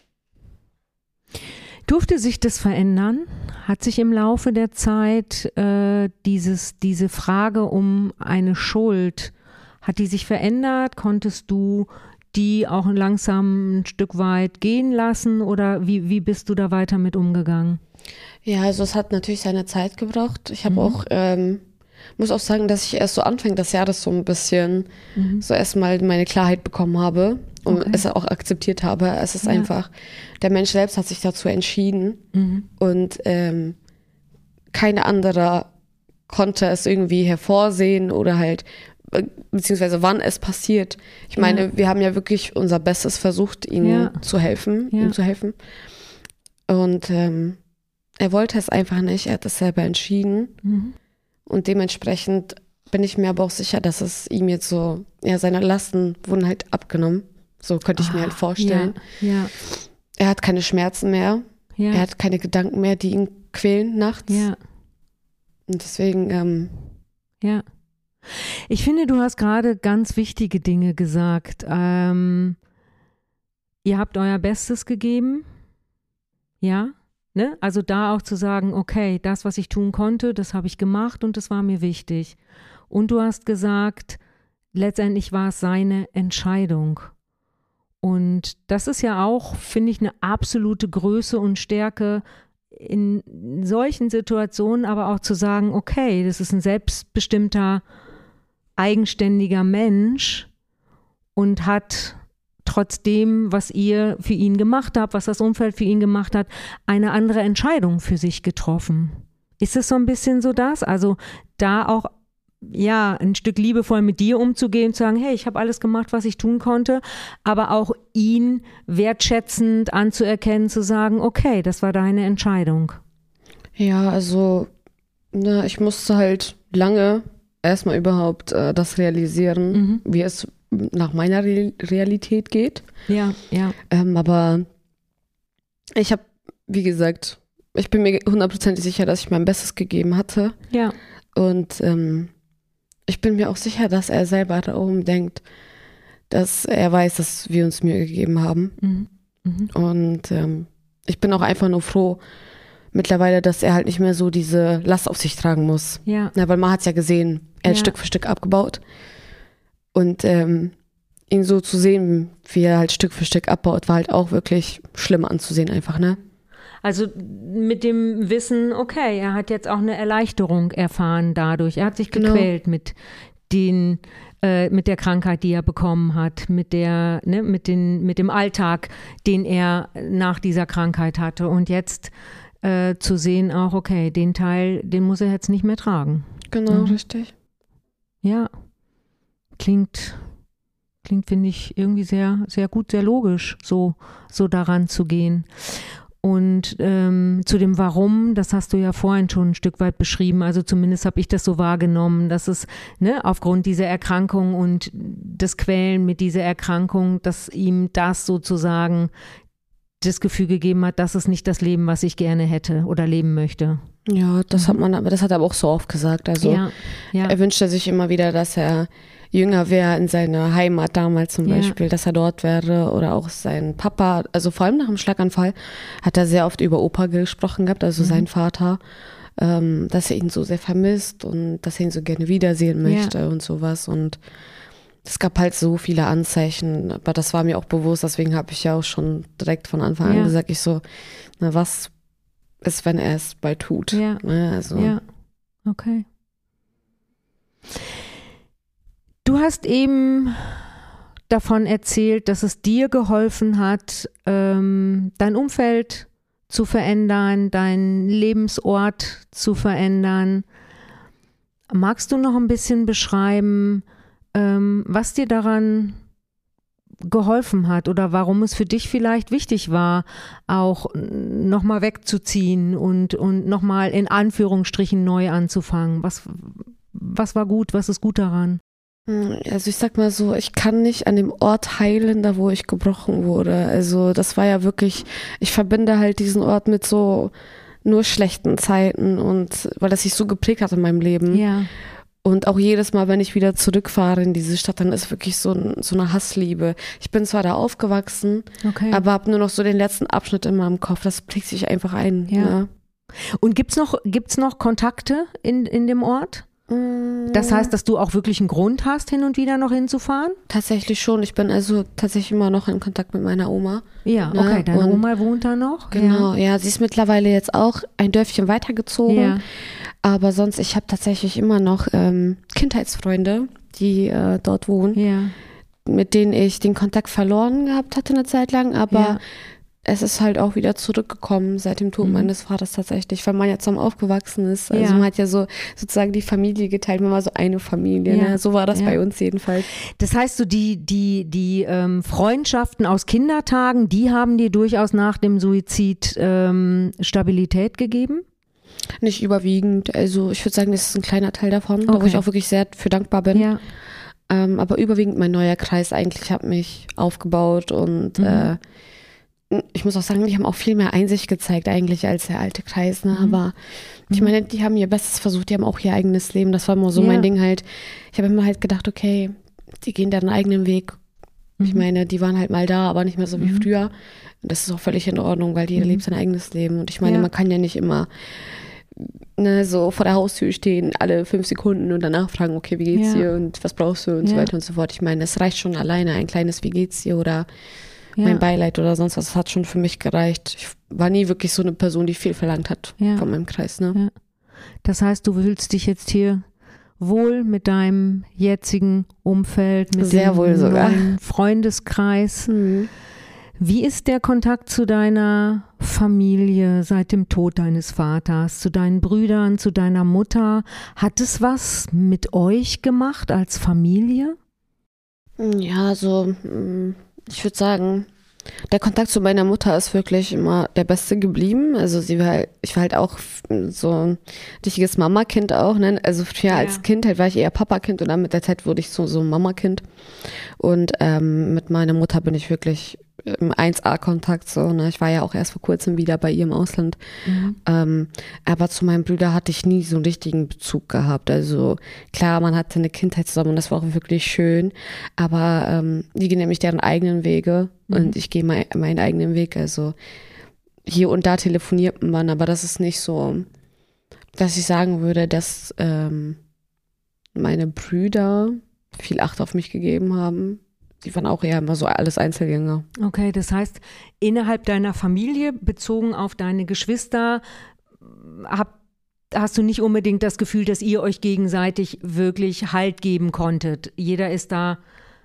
Durfte sich das verändern? Hat sich im Laufe der Zeit diese Frage um eine Schuld, hat die sich verändert? Konntest du die auch langsam ein Stück weit gehen lassen oder wie bist du da weiter mit umgegangen?
Ja, also es hat natürlich seine Zeit gebraucht. Ich habe auch, muss auch sagen, dass ich erst so Anfang des Jahres so ein bisschen so erstmal meine Klarheit bekommen habe und es auch akzeptiert habe. Es ist einfach, der Mensch selbst hat sich dazu entschieden und kein anderer konnte es irgendwie hervorsehen oder halt, beziehungsweise wann es passiert. Ich meine, wir haben ja wirklich unser Bestes versucht, ihm zu helfen, Und er wollte es einfach nicht, er hat es selber entschieden. Und dementsprechend bin ich mir aber auch sicher, dass es ihm jetzt so, ja, seine Lasten wurden halt abgenommen. So könnte ich mir halt vorstellen.
Ja.
Er hat keine Schmerzen mehr.
Ja.
Er hat keine Gedanken mehr, die ihn quälen nachts.
Ja.
Und deswegen,
ja. Ich finde, du hast gerade ganz wichtige Dinge gesagt. Ihr habt euer Bestes gegeben. Ja. Ne? Also da auch zu sagen, okay, das, was ich tun konnte, das habe ich gemacht und das war mir wichtig. Und du hast gesagt, letztendlich war es seine Entscheidung. Und das ist ja auch, finde ich, eine absolute Größe und Stärke in solchen Situationen, aber auch zu sagen, okay, das ist ein selbstbestimmter, eigenständiger Mensch und hat trotzdem, was ihr für ihn gemacht habt, was das Umfeld für ihn gemacht hat, eine andere Entscheidung für sich getroffen. Ist es so ein bisschen so das? Also da auch, ja, ein Stück liebevoll mit dir umzugehen, zu sagen, hey, ich habe alles gemacht, was ich tun konnte, aber auch ihn wertschätzend anzuerkennen, zu sagen, okay, das war deine Entscheidung.
ja, also, ich musste halt lange erstmal überhaupt das realisieren, wie es nach meiner Realität geht.
Ja.
Aber ich habe, wie gesagt, ich bin mir 100% sicher, dass ich mein Bestes gegeben hatte.
Ja.
Und ich bin mir auch sicher, dass er selber darum denkt, dass er weiß, dass wir uns Mühe gegeben haben. Und ich bin auch einfach nur froh mittlerweile, dass er halt nicht mehr so diese Last auf sich tragen muss.
Ja.
Weil man hat es ja gesehen, er hat Stück für Stück abgebaut. Und ihn so zu sehen, wie er halt Stück für Stück abbaut, war halt auch wirklich schlimm anzusehen einfach, ne?
Also mit dem Wissen, okay, er hat jetzt auch eine Erleichterung erfahren dadurch. Er hat sich gequält mit der Krankheit, die er bekommen hat, mit dem Alltag, den er nach dieser Krankheit hatte. Und jetzt zu sehen auch, okay, den Teil, den muss er jetzt nicht mehr tragen.
Genau, richtig.
Ja, klingt, finde ich, irgendwie sehr, sehr gut, sehr logisch, so daran zu gehen. Und zu dem Warum, das hast du ja vorhin schon ein Stück weit beschrieben, also zumindest habe ich das so wahrgenommen, dass es aufgrund dieser Erkrankung und des Quälen mit dieser Erkrankung, dass ihm das sozusagen das Gefühl gegeben hat, das ist nicht das Leben, was ich gerne hätte oder leben möchte.
Ja, das hat er aber auch so oft gesagt. Also er wünschte sich immer wieder, dass er jünger wäre in seiner Heimat damals zum Beispiel, dass er dort wäre oder auch sein Papa, also vor allem nach dem Schlaganfall hat er sehr oft über Opa gesprochen gehabt, also sein Vater, dass er ihn so sehr vermisst und dass er ihn so gerne wiedersehen möchte und sowas und es gab halt so viele Anzeichen, aber das war mir auch bewusst, deswegen habe ich ja auch schon direkt von Anfang an gesagt, ich so, was ist, wenn er es bald tut?
Ja,
also.
Ja. Okay. Du hast eben davon erzählt, dass es dir geholfen hat, dein Umfeld zu verändern, deinen Lebensort zu verändern. Magst du noch ein bisschen beschreiben, was dir daran geholfen hat oder warum es für dich vielleicht wichtig war, auch nochmal wegzuziehen und nochmal in Anführungsstrichen neu anzufangen? Was war gut? Was ist gut daran?
Also ich sag mal so, ich kann nicht an dem Ort heilen, da wo ich gebrochen wurde. Also das war ja wirklich, ich verbinde halt diesen Ort mit so nur schlechten Zeiten und weil das sich so geprägt hat in meinem Leben.
Ja.
Und auch jedes Mal, wenn ich wieder zurückfahre in diese Stadt, dann ist wirklich so eine Hassliebe. Ich bin zwar da aufgewachsen,
Okay.
aber habe nur noch so den letzten Abschnitt in meinem Kopf. Das prägt sich einfach ein.
Ja.
Ne?
Und gibt's noch Kontakte in dem Ort? Das heißt, dass du auch wirklich einen Grund hast, hin und wieder noch hinzufahren?
Tatsächlich schon. Ich bin also tatsächlich immer noch in Kontakt mit meiner Oma.
Ja,
Ne?
okay. Deine
Und
Oma wohnt da noch?
Genau, ja, sie ist mittlerweile jetzt auch ein Dörfchen weitergezogen.
Ja.
Aber sonst, ich habe tatsächlich immer noch Kindheitsfreunde, die dort wohnen,
Ja.
mit denen ich den Kontakt verloren gehabt hatte eine Zeit lang. Aber
Ja.
es ist halt auch wieder zurückgekommen seit dem Tod meines Vaters tatsächlich, weil man ja zusammen aufgewachsen ist. Also
Ja.
man hat ja so sozusagen die Familie geteilt, man war so eine Familie.
Ja.
Ne? So war das
Ja.
bei uns jedenfalls.
Das heißt, so die Freundschaften aus Kindertagen, die haben dir durchaus nach dem Suizid Stabilität gegeben?
Nicht überwiegend. Also ich würde sagen, das ist ein kleiner Teil davon, wo
Okay.
ich auch wirklich sehr für dankbar bin.
Ja.
Aber überwiegend mein neuer Kreis eigentlich hat mich aufgebaut und ich muss auch sagen, die haben auch viel mehr Einsicht gezeigt eigentlich als der alte Kreis. Ne? Aber ich meine, die haben ihr Bestes versucht, die haben auch ihr eigenes Leben. Das war immer so
Ja.
mein Ding halt. Ich habe immer halt gedacht, okay, die gehen deren eigenen Weg. Ich meine, die waren halt mal da, aber nicht mehr so wie früher. Und das ist auch völlig in Ordnung, weil jeder lebt sein eigenes Leben. Und ich meine,
Ja.
man kann ja nicht immer so vor der Haustür stehen, alle 5 Sekunden und danach fragen, okay, wie geht's
Ja.
dir und was brauchst du und so
Ja.
weiter und so fort. Ich meine, es reicht schon alleine, ein kleines wie geht's dir oder
Ja.
mein Beileid oder sonst was. Das hat schon für mich gereicht. Ich war nie wirklich so eine Person, die viel verlangt hat
Ja.
von meinem Kreis. Ne?
Ja. Das heißt, du fühlst dich jetzt hier wohl mit deinem jetzigen Umfeld, mit
Sehr
dem
wohl sogar.
neuen Freundeskreis. Wie ist der Kontakt zu deiner Familie seit dem Tod deines Vaters, zu deinen Brüdern, zu deiner Mutter? Hat es was mit euch gemacht als Familie?
Ja, also ich würde sagen, der Kontakt zu meiner Mutter ist wirklich immer der beste geblieben. Also ich war halt auch so ein richtiges Mamakind auch. Ne? Also früher
Ja.
als Kind halt war ich eher Papakind und dann mit der Zeit wurde ich so ein Mamakind. Und mit meiner Mutter bin ich wirklich im 1A-Kontakt so. Ne? Ich war ja auch erst vor kurzem wieder bei ihr im Ausland. Aber zu meinen Brüdern hatte ich nie so einen richtigen Bezug gehabt. Also klar, man hatte eine Kindheit zusammen und das war auch wirklich schön. Aber die gehen nämlich deren eigenen Wege und ich gehe meinen eigenen Weg. Also hier und da telefoniert man, aber das ist nicht so, dass ich sagen würde, dass meine Brüder viel Acht auf mich gegeben haben. Die waren auch eher immer so alles Einzelgänger.
Okay, das heißt, innerhalb deiner Familie, bezogen auf deine Geschwister, hast du nicht unbedingt das Gefühl, dass ihr euch gegenseitig wirklich Halt geben konntet. Jeder ist da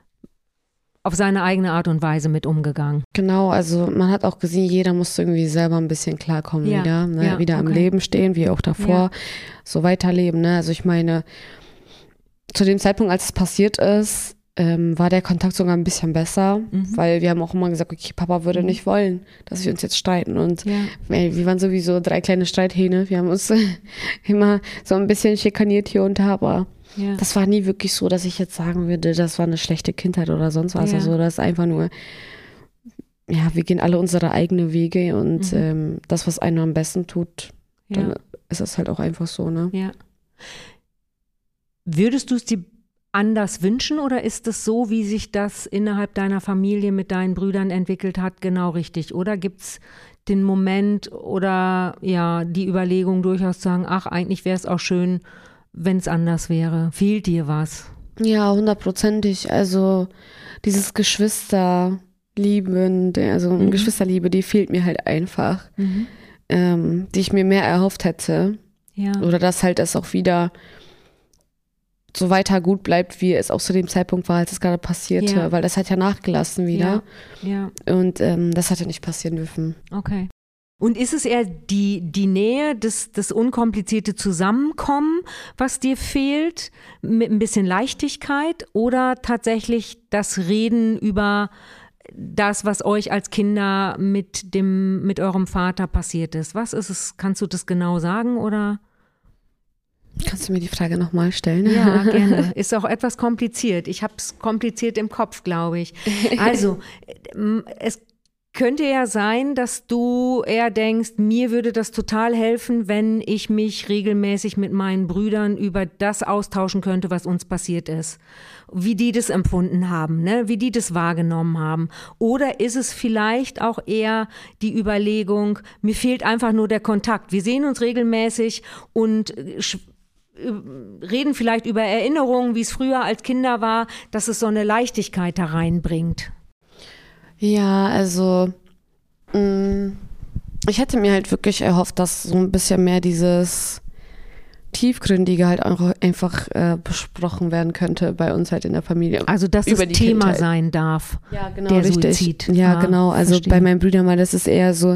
auf seine eigene Art und Weise mit umgegangen.
Genau, also man hat auch gesehen, jeder musste irgendwie selber ein bisschen klarkommen
Ja,
wieder, ne?
ja,
Wieder im
okay.
Leben stehen, wie auch davor, so weiterleben. Ne? Also ich meine, zu dem Zeitpunkt, als es passiert ist, war der Kontakt sogar ein bisschen besser, weil wir haben auch immer gesagt, okay, Papa würde nicht wollen, dass wir uns jetzt streiten. Und
Ja.
wir waren sowieso 3 kleine Streithähne. Wir haben uns immer so ein bisschen schikaniert hier und da, aber
Ja.
das war nie wirklich so, dass ich jetzt sagen würde, das war eine schlechte Kindheit oder sonst was.
Ja.
Also das ist einfach nur, ja, wir gehen alle unsere eigenen Wege und das, was einem am besten tut, dann
Ja.
ist es halt auch einfach so, ne?
Ja. Würdest du es dir anders wünschen oder ist es so, wie sich das innerhalb deiner Familie mit deinen Brüdern entwickelt hat, genau richtig? Oder gibt es den Moment oder ja die Überlegung durchaus zu sagen, ach, eigentlich wäre es auch schön, wenn es anders wäre? Fehlt dir was?
Ja, 100%. Also dieses Geschwisterliebe, Geschwisterliebe, die fehlt mir halt einfach, die ich mir mehr erhofft hätte.
Ja.
Oder dass halt es auch wieder so weiter gut bleibt, wie es auch zu dem Zeitpunkt war, als es gerade passierte.
Ja.
Weil das hat ja nachgelassen wieder.
Ja,
Und das hat ja nicht passieren dürfen.
okay. Und ist es eher die Nähe, das unkomplizierte Zusammenkommen, was dir fehlt, mit ein bisschen Leichtigkeit oder tatsächlich das Reden über das, was euch als Kinder mit eurem Vater passiert ist? Was ist es? Kannst du das genau sagen oder?
Kannst du mir die Frage nochmal stellen?
Ja, gerne. Ist auch etwas kompliziert. Ich habe es kompliziert im Kopf, glaube ich. Also, es könnte ja sein, dass du eher denkst, mir würde das total helfen, wenn ich mich regelmäßig mit meinen Brüdern über das austauschen könnte, was uns passiert ist. Wie die das empfunden haben, ne? Wie die das wahrgenommen haben. Oder ist es vielleicht auch eher die Überlegung, mir fehlt einfach nur der Kontakt. Wir sehen uns regelmäßig und reden vielleicht über Erinnerungen, wie es früher als Kinder war, dass es so eine Leichtigkeit da reinbringt.
Ja, also ich hätte mir halt wirklich erhofft, dass so ein bisschen mehr dieses Tiefgründige halt einfach besprochen werden könnte bei uns halt in der Familie.
Also dass es Thema Kindheit sein darf,
ja, genau,
der
richtig.
Suizid.
Ja, genau. Also
verstehe.
Bei meinen Brüdern mal, das ist eher so,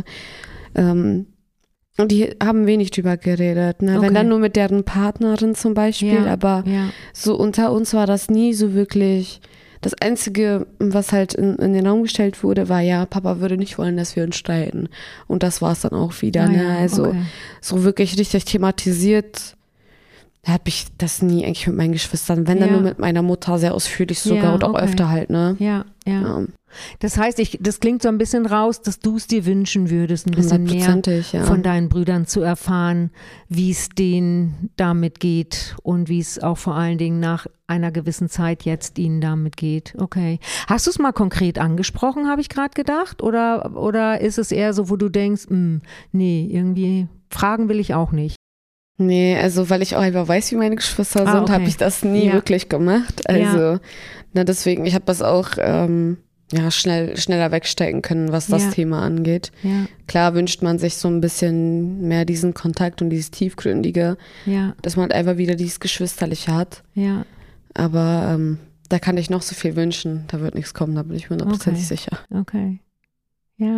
und die haben wenig drüber geredet, ne?
Okay.
Wenn dann nur mit deren Partnerin zum Beispiel, aber so unter uns war das nie so wirklich. Das Einzige, was halt in den Raum gestellt wurde, war ja, Papa würde nicht wollen, dass wir uns streiten. Und das war es dann auch wieder. Ne? Also so wirklich richtig thematisiert habe ich das nie eigentlich mit meinen Geschwistern. Wenn dann nur mit meiner Mutter sehr ausführlich sogar und auch öfter halt. Ne?
Ja. Das heißt, das klingt so ein bisschen raus, dass du es dir wünschen würdest, ein bisschen mehr von deinen Brüdern zu erfahren, wie es denen damit geht und wie es auch vor allen Dingen nach einer gewissen Zeit jetzt ihnen damit geht. Okay. Hast du es mal konkret angesprochen, habe ich gerade gedacht? Oder ist es eher so, wo du denkst, nee, irgendwie fragen will ich auch nicht?
Nee, also weil ich auch einfach weiß, wie meine Geschwister sind, habe ich das nie wirklich gemacht. Also deswegen, ich habe das auch schneller wegstecken können, was das Thema angeht. Ja. Klar wünscht man sich so ein bisschen mehr diesen Kontakt und dieses Tiefgründige, dass man halt einfach wieder dieses Geschwisterliche hat. Ja. Aber da kann ich noch so viel wünschen, da wird nichts kommen, da bin ich mir 100% sicher.
Okay, ja.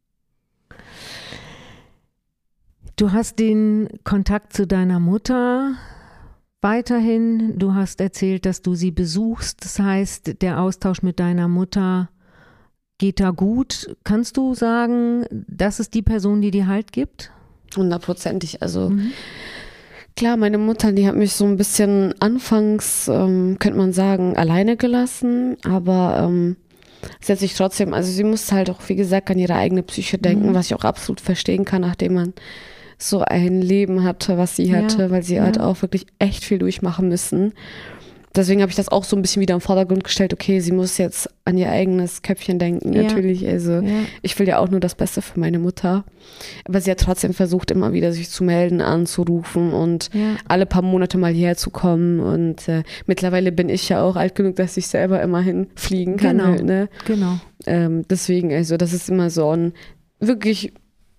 Du hast den Kontakt zu deiner Mutter weiterhin. Du hast erzählt, dass du sie besuchst. Das heißt, der Austausch mit deiner Mutter geht da gut. Kannst du sagen, das ist die Person, die dir Halt gibt? 100%.
Also klar, meine Mutter, die hat mich so ein bisschen anfangs, könnte man sagen, alleine gelassen. Aber sie hat sich trotzdem, also sie musste halt auch, wie gesagt, an ihre eigene Psyche denken, was ich auch absolut verstehen kann, nachdem man so ein Leben hatte, was sie hatte, weil sie halt auch wirklich echt viel durchmachen müssen. Deswegen habe ich das auch so ein bisschen wieder im Vordergrund gestellt, okay, sie muss jetzt an ihr eigenes Köpfchen denken, natürlich. Also ich will ja auch nur das Beste für meine Mutter. Aber sie hat trotzdem versucht, immer wieder sich zu melden, anzurufen und alle paar Monate mal hierher zu kommen. Und mittlerweile bin ich ja auch alt genug, dass ich selber immer hinfliegen kann.
Genau,
halt, ne?
Genau.
Deswegen, also das ist immer so ein wirklich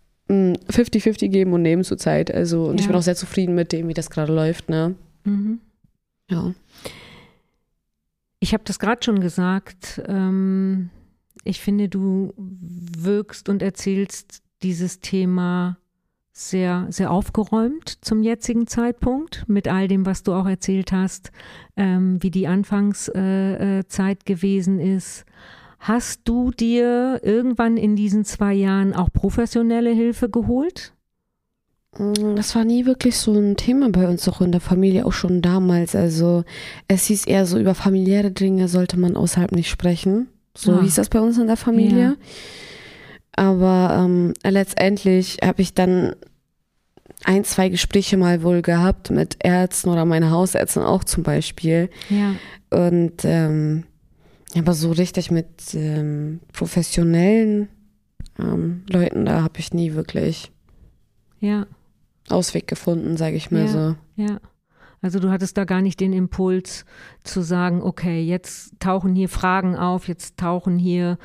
50-50 geben und nehmen zur Zeit. Also, und ich bin auch sehr zufrieden mit dem, wie das gerade läuft. Ne?
Mhm.
Ja.
Ich habe das gerade schon gesagt. Ich finde, du wirkst und erzählst dieses Thema sehr, sehr aufgeräumt zum jetzigen Zeitpunkt mit all dem, was du auch erzählt hast, wie die Anfangszeit gewesen ist. Hast du dir irgendwann in diesen 2 Jahren auch professionelle Hilfe geholt?
Das war nie wirklich so ein Thema bei uns auch in der Familie, auch schon damals. Also es hieß eher so, über familiäre Dinge sollte man außerhalb nicht sprechen. So hieß das bei uns in der Familie. Aber letztendlich habe ich dann 1, 2 Gespräche mal wohl gehabt mit Ärzten oder meine Hausärztin auch zum Beispiel. Ja. Und aber so richtig mit professionellen Leuten, da habe ich nie wirklich Ausweg gefunden, sage ich mal so.
Ja, also du hattest da gar nicht den Impuls zu sagen, okay, jetzt tauchen hier Fragen auf, jetzt tauchen hier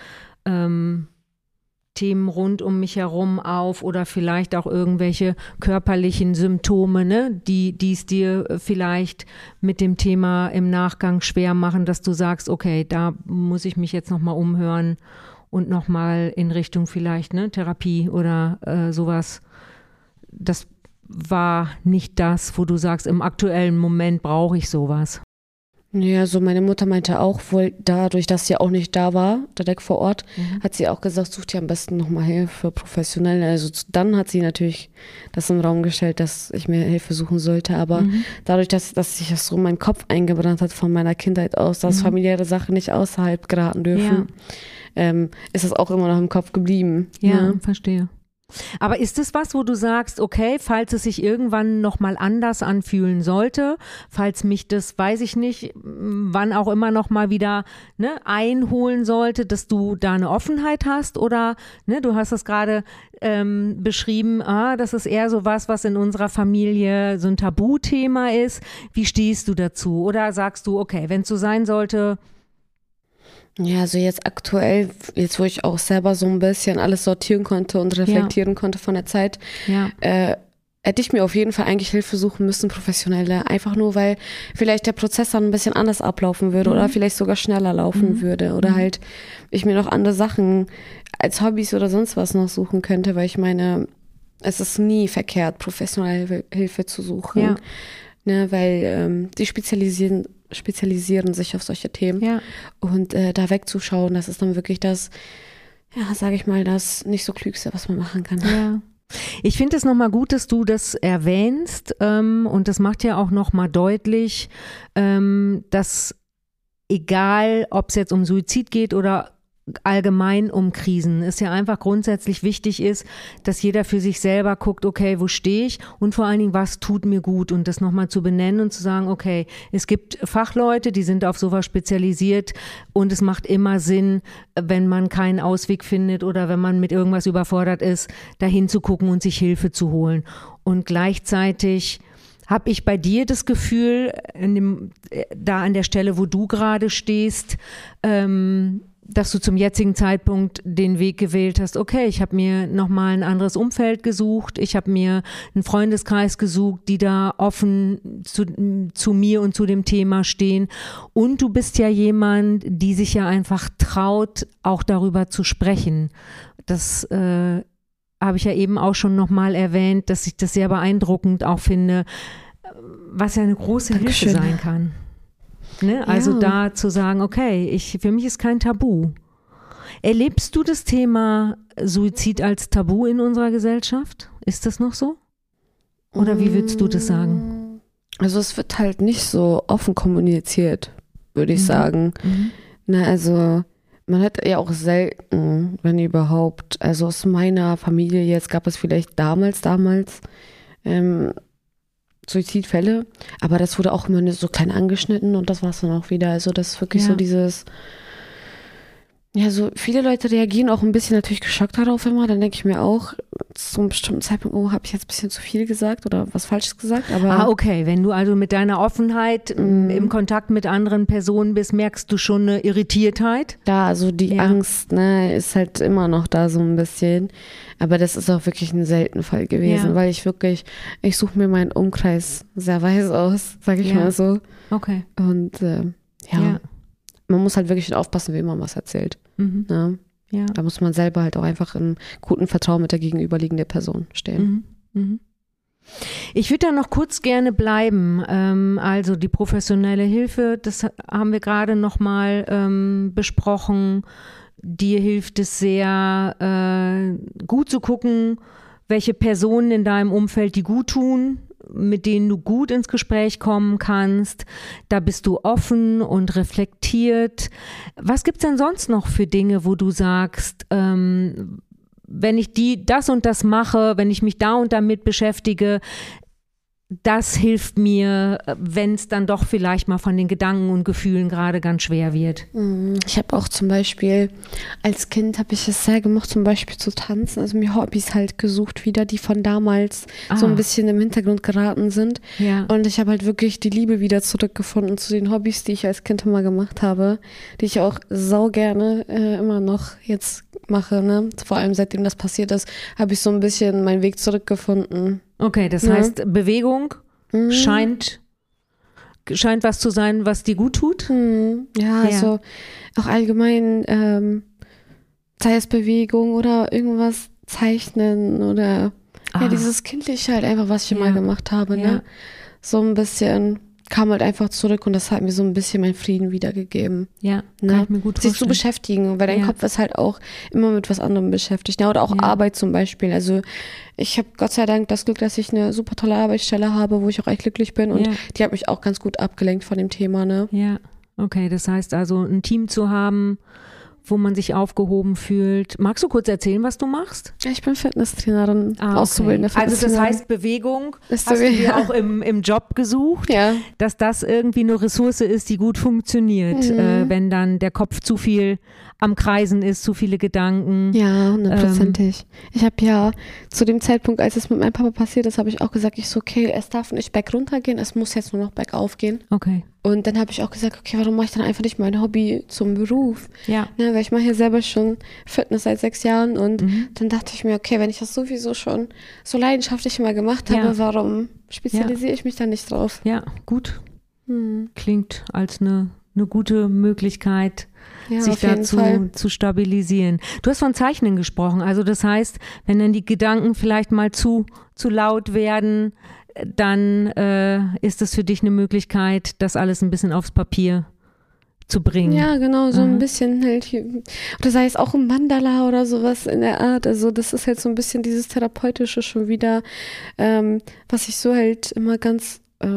Themen rund um mich herum auf oder vielleicht auch irgendwelche körperlichen Symptome, ne, die es dir vielleicht mit dem Thema im Nachgang schwer machen, dass du sagst, okay, da muss ich mich jetzt nochmal umhören und nochmal in Richtung vielleicht Therapie oder sowas. Das war nicht das, wo du sagst, im aktuellen Moment brauche ich sowas.
Ja, so meine Mutter meinte auch, wohl dadurch, dass sie auch nicht da war, direkt vor Ort, hat sie auch gesagt, such dir am besten nochmal Hilfe professionell. Also dann hat sie natürlich das in den Raum gestellt, dass ich mir Hilfe suchen sollte. Aber dadurch, dass sich das so in meinen Kopf eingebrannt hat von meiner Kindheit aus, dass familiäre Sachen nicht außerhalb geraten dürfen, ist das auch immer noch im Kopf geblieben.
Ja, verstehe. Aber ist es was, wo du sagst, okay, falls es sich irgendwann nochmal anders anfühlen sollte, falls mich das, weiß ich nicht, wann auch immer nochmal wieder einholen sollte, dass du da eine Offenheit hast oder, du hast es gerade beschrieben, das ist eher so was in unserer Familie so ein Tabuthema ist. Wie stehst du dazu? Oder sagst du, okay, wenn es so sein sollte?
Ja, also jetzt aktuell, jetzt wo ich auch selber so ein bisschen alles sortieren konnte und reflektieren konnte von der Zeit, hätte ich mir auf jeden Fall eigentlich Hilfe suchen müssen, professionelle. Einfach nur, weil vielleicht der Prozess dann ein bisschen anders ablaufen würde oder vielleicht sogar schneller laufen würde oder halt ich mir noch andere Sachen als Hobbys oder sonst was noch suchen könnte, weil ich meine, es ist nie verkehrt, professionelle Hilfe zu suchen, weil die spezialisieren sich auf solche Themen und da wegzuschauen, das ist dann wirklich das, sage ich mal, das nicht so Klügste, was man machen kann.
Ja. Ich finde es nochmal gut, dass du das erwähnst und das macht ja auch nochmal deutlich, dass egal, ob es jetzt um Suizid geht oder allgemein um Krisen, es ja einfach grundsätzlich wichtig ist, dass jeder für sich selber guckt, okay, wo stehe ich und vor allen Dingen, was tut mir gut und das nochmal zu benennen und zu sagen, okay, es gibt Fachleute, die sind auf sowas spezialisiert und es macht immer Sinn, wenn man keinen Ausweg findet oder wenn man mit irgendwas überfordert ist, dahin zu gucken und sich Hilfe zu holen. Und gleichzeitig habe ich bei dir das Gefühl, da an der Stelle, wo du gerade stehst, dass du zum jetzigen Zeitpunkt den Weg gewählt hast, okay, ich habe mir nochmal ein anderes Umfeld gesucht, ich habe mir einen Freundeskreis gesucht, die da offen zu mir und zu dem Thema stehen und du bist ja jemand, die sich ja einfach traut, auch darüber zu sprechen. Das habe ich ja eben auch schon nochmal erwähnt, dass ich das sehr beeindruckend auch finde, was ja eine große Hilfe sein kann. Also da zu sagen, okay, für mich ist kein Tabu. Erlebst du das Thema Suizid als Tabu in unserer Gesellschaft? Ist das noch so? Oder wie würdest du das sagen?
Also es wird halt nicht so offen kommuniziert, würde ich sagen. Also man hat ja auch selten, wenn überhaupt, also aus meiner Familie jetzt gab es vielleicht damals Suizidfälle, aber das wurde auch immer so klein angeschnitten und das war es dann auch wieder. Also das ist wirklich so dieses, so viele Leute reagieren auch ein bisschen natürlich geschockt darauf immer, dann denke ich mir auch, zu einem bestimmten Zeitpunkt, habe ich jetzt ein bisschen zu viel gesagt oder was Falsches gesagt. Aber
okay, wenn du also mit deiner Offenheit im Kontakt mit anderen Personen bist, merkst du schon eine Irritiertheit?
Da, also die Angst, ist halt immer noch da so ein bisschen. Aber das ist auch wirklich ein seltener Fall gewesen, weil ich suche mir meinen Umkreis sehr weiß aus, sage ich mal so.
Okay.
Und man muss halt wirklich aufpassen, wie man was erzählt. Ja. Da muss man selber halt auch einfach in gutem Vertrauen mit der gegenüberliegenden Person stehen.
Ich würde da noch kurz gerne bleiben. Also die professionelle Hilfe, das haben wir gerade nochmal besprochen. Dir hilft es sehr, gut zu gucken, welche Personen in deinem Umfeld die gut tun, mit denen du gut ins Gespräch kommen kannst. Da bist du offen und reflektiert. Was gibt's denn sonst noch für Dinge, wo du sagst, wenn ich das und das mache, wenn ich mich da und damit beschäftige, das hilft mir, wenn es dann doch vielleicht mal von den Gedanken und Gefühlen gerade ganz schwer wird.
Ich habe auch zum Beispiel, als Kind habe ich es sehr gemocht, zum Beispiel zu tanzen, also mir Hobbys halt gesucht wieder, die von damals so ein bisschen im Hintergrund geraten sind.
Ja.
Und ich habe halt wirklich die Liebe wieder zurückgefunden zu den Hobbys, die ich als Kind immer gemacht habe, die ich auch sau gerne immer noch jetzt mache. Vor allem seitdem das passiert ist, habe ich so ein bisschen meinen Weg zurückgefunden.
Okay, das heißt, Bewegung scheint was zu sein, was dir gut tut?
Also auch allgemein sei es Bewegung oder irgendwas zeichnen oder dieses Kindliche halt einfach, was ich immer gemacht habe. So ein bisschen kam halt einfach zurück und das hat mir so ein bisschen meinen Frieden wiedergegeben.
Ja, kann ich mir gut vorstellen.
Sich zu beschäftigen, weil dein Kopf ist halt auch immer mit was anderem beschäftigt. Ja, oder auch Arbeit zum Beispiel. Also ich habe Gott sei Dank das Glück, dass ich eine super tolle Arbeitsstelle habe, wo ich auch echt glücklich bin und die hat mich auch ganz gut abgelenkt von dem Thema. Ne?
Ja, okay, das heißt also ein Team zu haben, wo man sich aufgehoben fühlt. Magst du kurz erzählen, was du machst?
Ja, ich bin Fitnesstrainerin, auszubildende
Fitnesstrainerin. Also das heißt Bewegung hast du dir auch im Job gesucht, dass das irgendwie eine Ressource ist, die gut funktioniert, wenn dann der Kopf zu viel am Kreisen ist, zu viele Gedanken.
Ja, 100%. Ich habe ja zu dem Zeitpunkt, als es mit meinem Papa passiert ist, habe ich auch gesagt, okay, es darf nicht bergunter gehen, es muss jetzt nur noch bergauf gehen.
Okay.
Und dann habe ich auch gesagt, okay, warum mache ich dann einfach nicht mein Hobby zum Beruf?
Ja.
Weil ich mache ja selber schon Fitness seit 6 Jahren und dann dachte ich mir, okay, wenn ich das sowieso schon so leidenschaftlich immer gemacht habe, warum spezialisiere ich mich da nicht drauf?
Ja, gut. Klingt als eine gute Möglichkeit, sich dazu zu stabilisieren. Du hast von Zeichnen gesprochen, also das heißt, wenn dann die Gedanken vielleicht mal zu laut werden, dann ist das für dich eine Möglichkeit, das alles ein bisschen aufs Papier zu bringen.
Ja, genau, so ein bisschen halt hier. Oder sei es auch ein Mandala oder sowas in der Art. Also das ist halt so ein bisschen dieses Therapeutische schon wieder, was ich so halt immer ganz,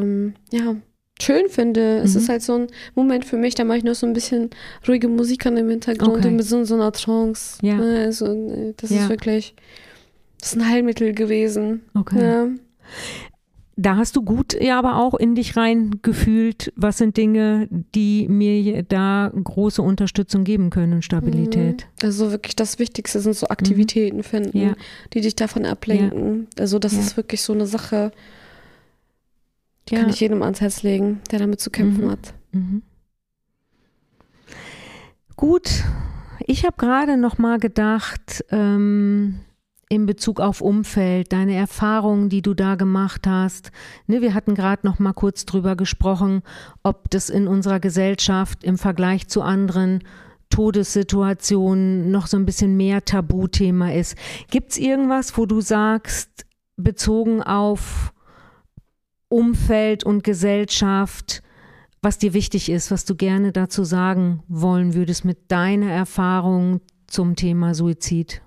schön finde. Es ist halt so ein Moment für mich, da mache ich noch so ein bisschen ruhige Musik an dem Hintergrund und mit so einer Trance.
Ja.
Also das ist wirklich, das ist ein Heilmittel gewesen.
Okay.
Ja.
Da hast du gut aber auch in dich rein gefühlt, was sind Dinge, die mir da große Unterstützung geben können, Stabilität.
Also wirklich das Wichtigste sind so Aktivitäten finden, die dich davon ablenken. Also das ist wirklich so eine Sache, die kann ich jedem ans Herz legen, der damit zu kämpfen hat.
Gut, ich habe gerade noch mal gedacht, in Bezug auf Umfeld, deine Erfahrungen, die du da gemacht hast. Ne, wir hatten gerade noch mal kurz drüber gesprochen, ob das in unserer Gesellschaft im Vergleich zu anderen Todessituationen noch so ein bisschen mehr Tabuthema ist. Gibt es irgendwas, wo du sagst, bezogen auf Umfeld und Gesellschaft, was dir wichtig ist, was du gerne dazu sagen wollen würdest mit deiner Erfahrung zum Thema Suizid?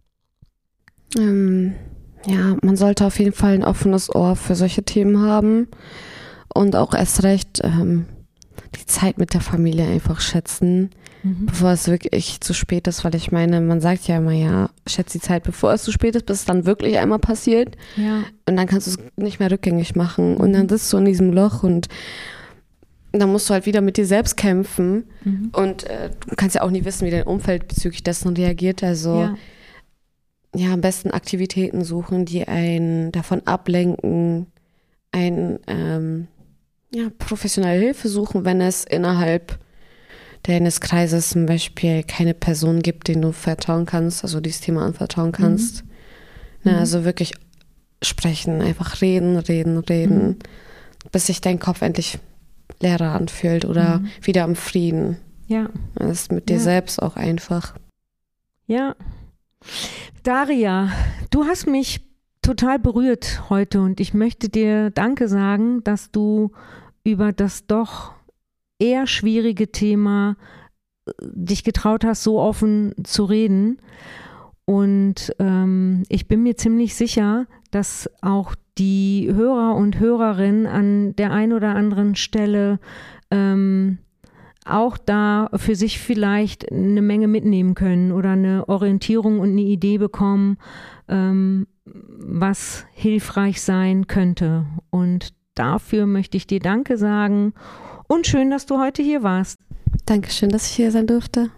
Man sollte auf jeden Fall ein offenes Ohr für solche Themen haben und auch erst recht die Zeit mit der Familie einfach schätzen, bevor es wirklich zu spät ist, weil ich meine, man sagt ja immer, schätze die Zeit, bevor es zu spät ist, bis es dann wirklich einmal passiert und dann kannst du es nicht mehr rückgängig machen und dann bist du in diesem Loch und dann musst du halt wieder mit dir selbst kämpfen und du kannst ja auch nie wissen, wie dein Umfeld bezüglich dessen reagiert, also am besten Aktivitäten suchen, die einen davon ablenken, professionelle Hilfe suchen, wenn es innerhalb deines Kreises zum Beispiel keine Person gibt, denen du vertrauen kannst, also dieses Thema anvertrauen kannst. Also wirklich sprechen, einfach reden, bis sich dein Kopf endlich leerer anfühlt oder wieder am Frieden.
Ja.
Das ist mit dir selbst auch einfach.
Ja. Daria, du hast mich total berührt heute und ich möchte dir Danke sagen, dass du über das doch eher schwierige Thema dich getraut hast, so offen zu reden. Und ich bin mir ziemlich sicher, dass auch die Hörer und Hörerinnen an der einen oder anderen Stelle auch da für sich vielleicht eine Menge mitnehmen können oder eine Orientierung und eine Idee bekommen, was hilfreich sein könnte. Und dafür möchte ich dir Danke sagen und schön, dass du heute hier warst.
Dankeschön, dass ich hier sein durfte.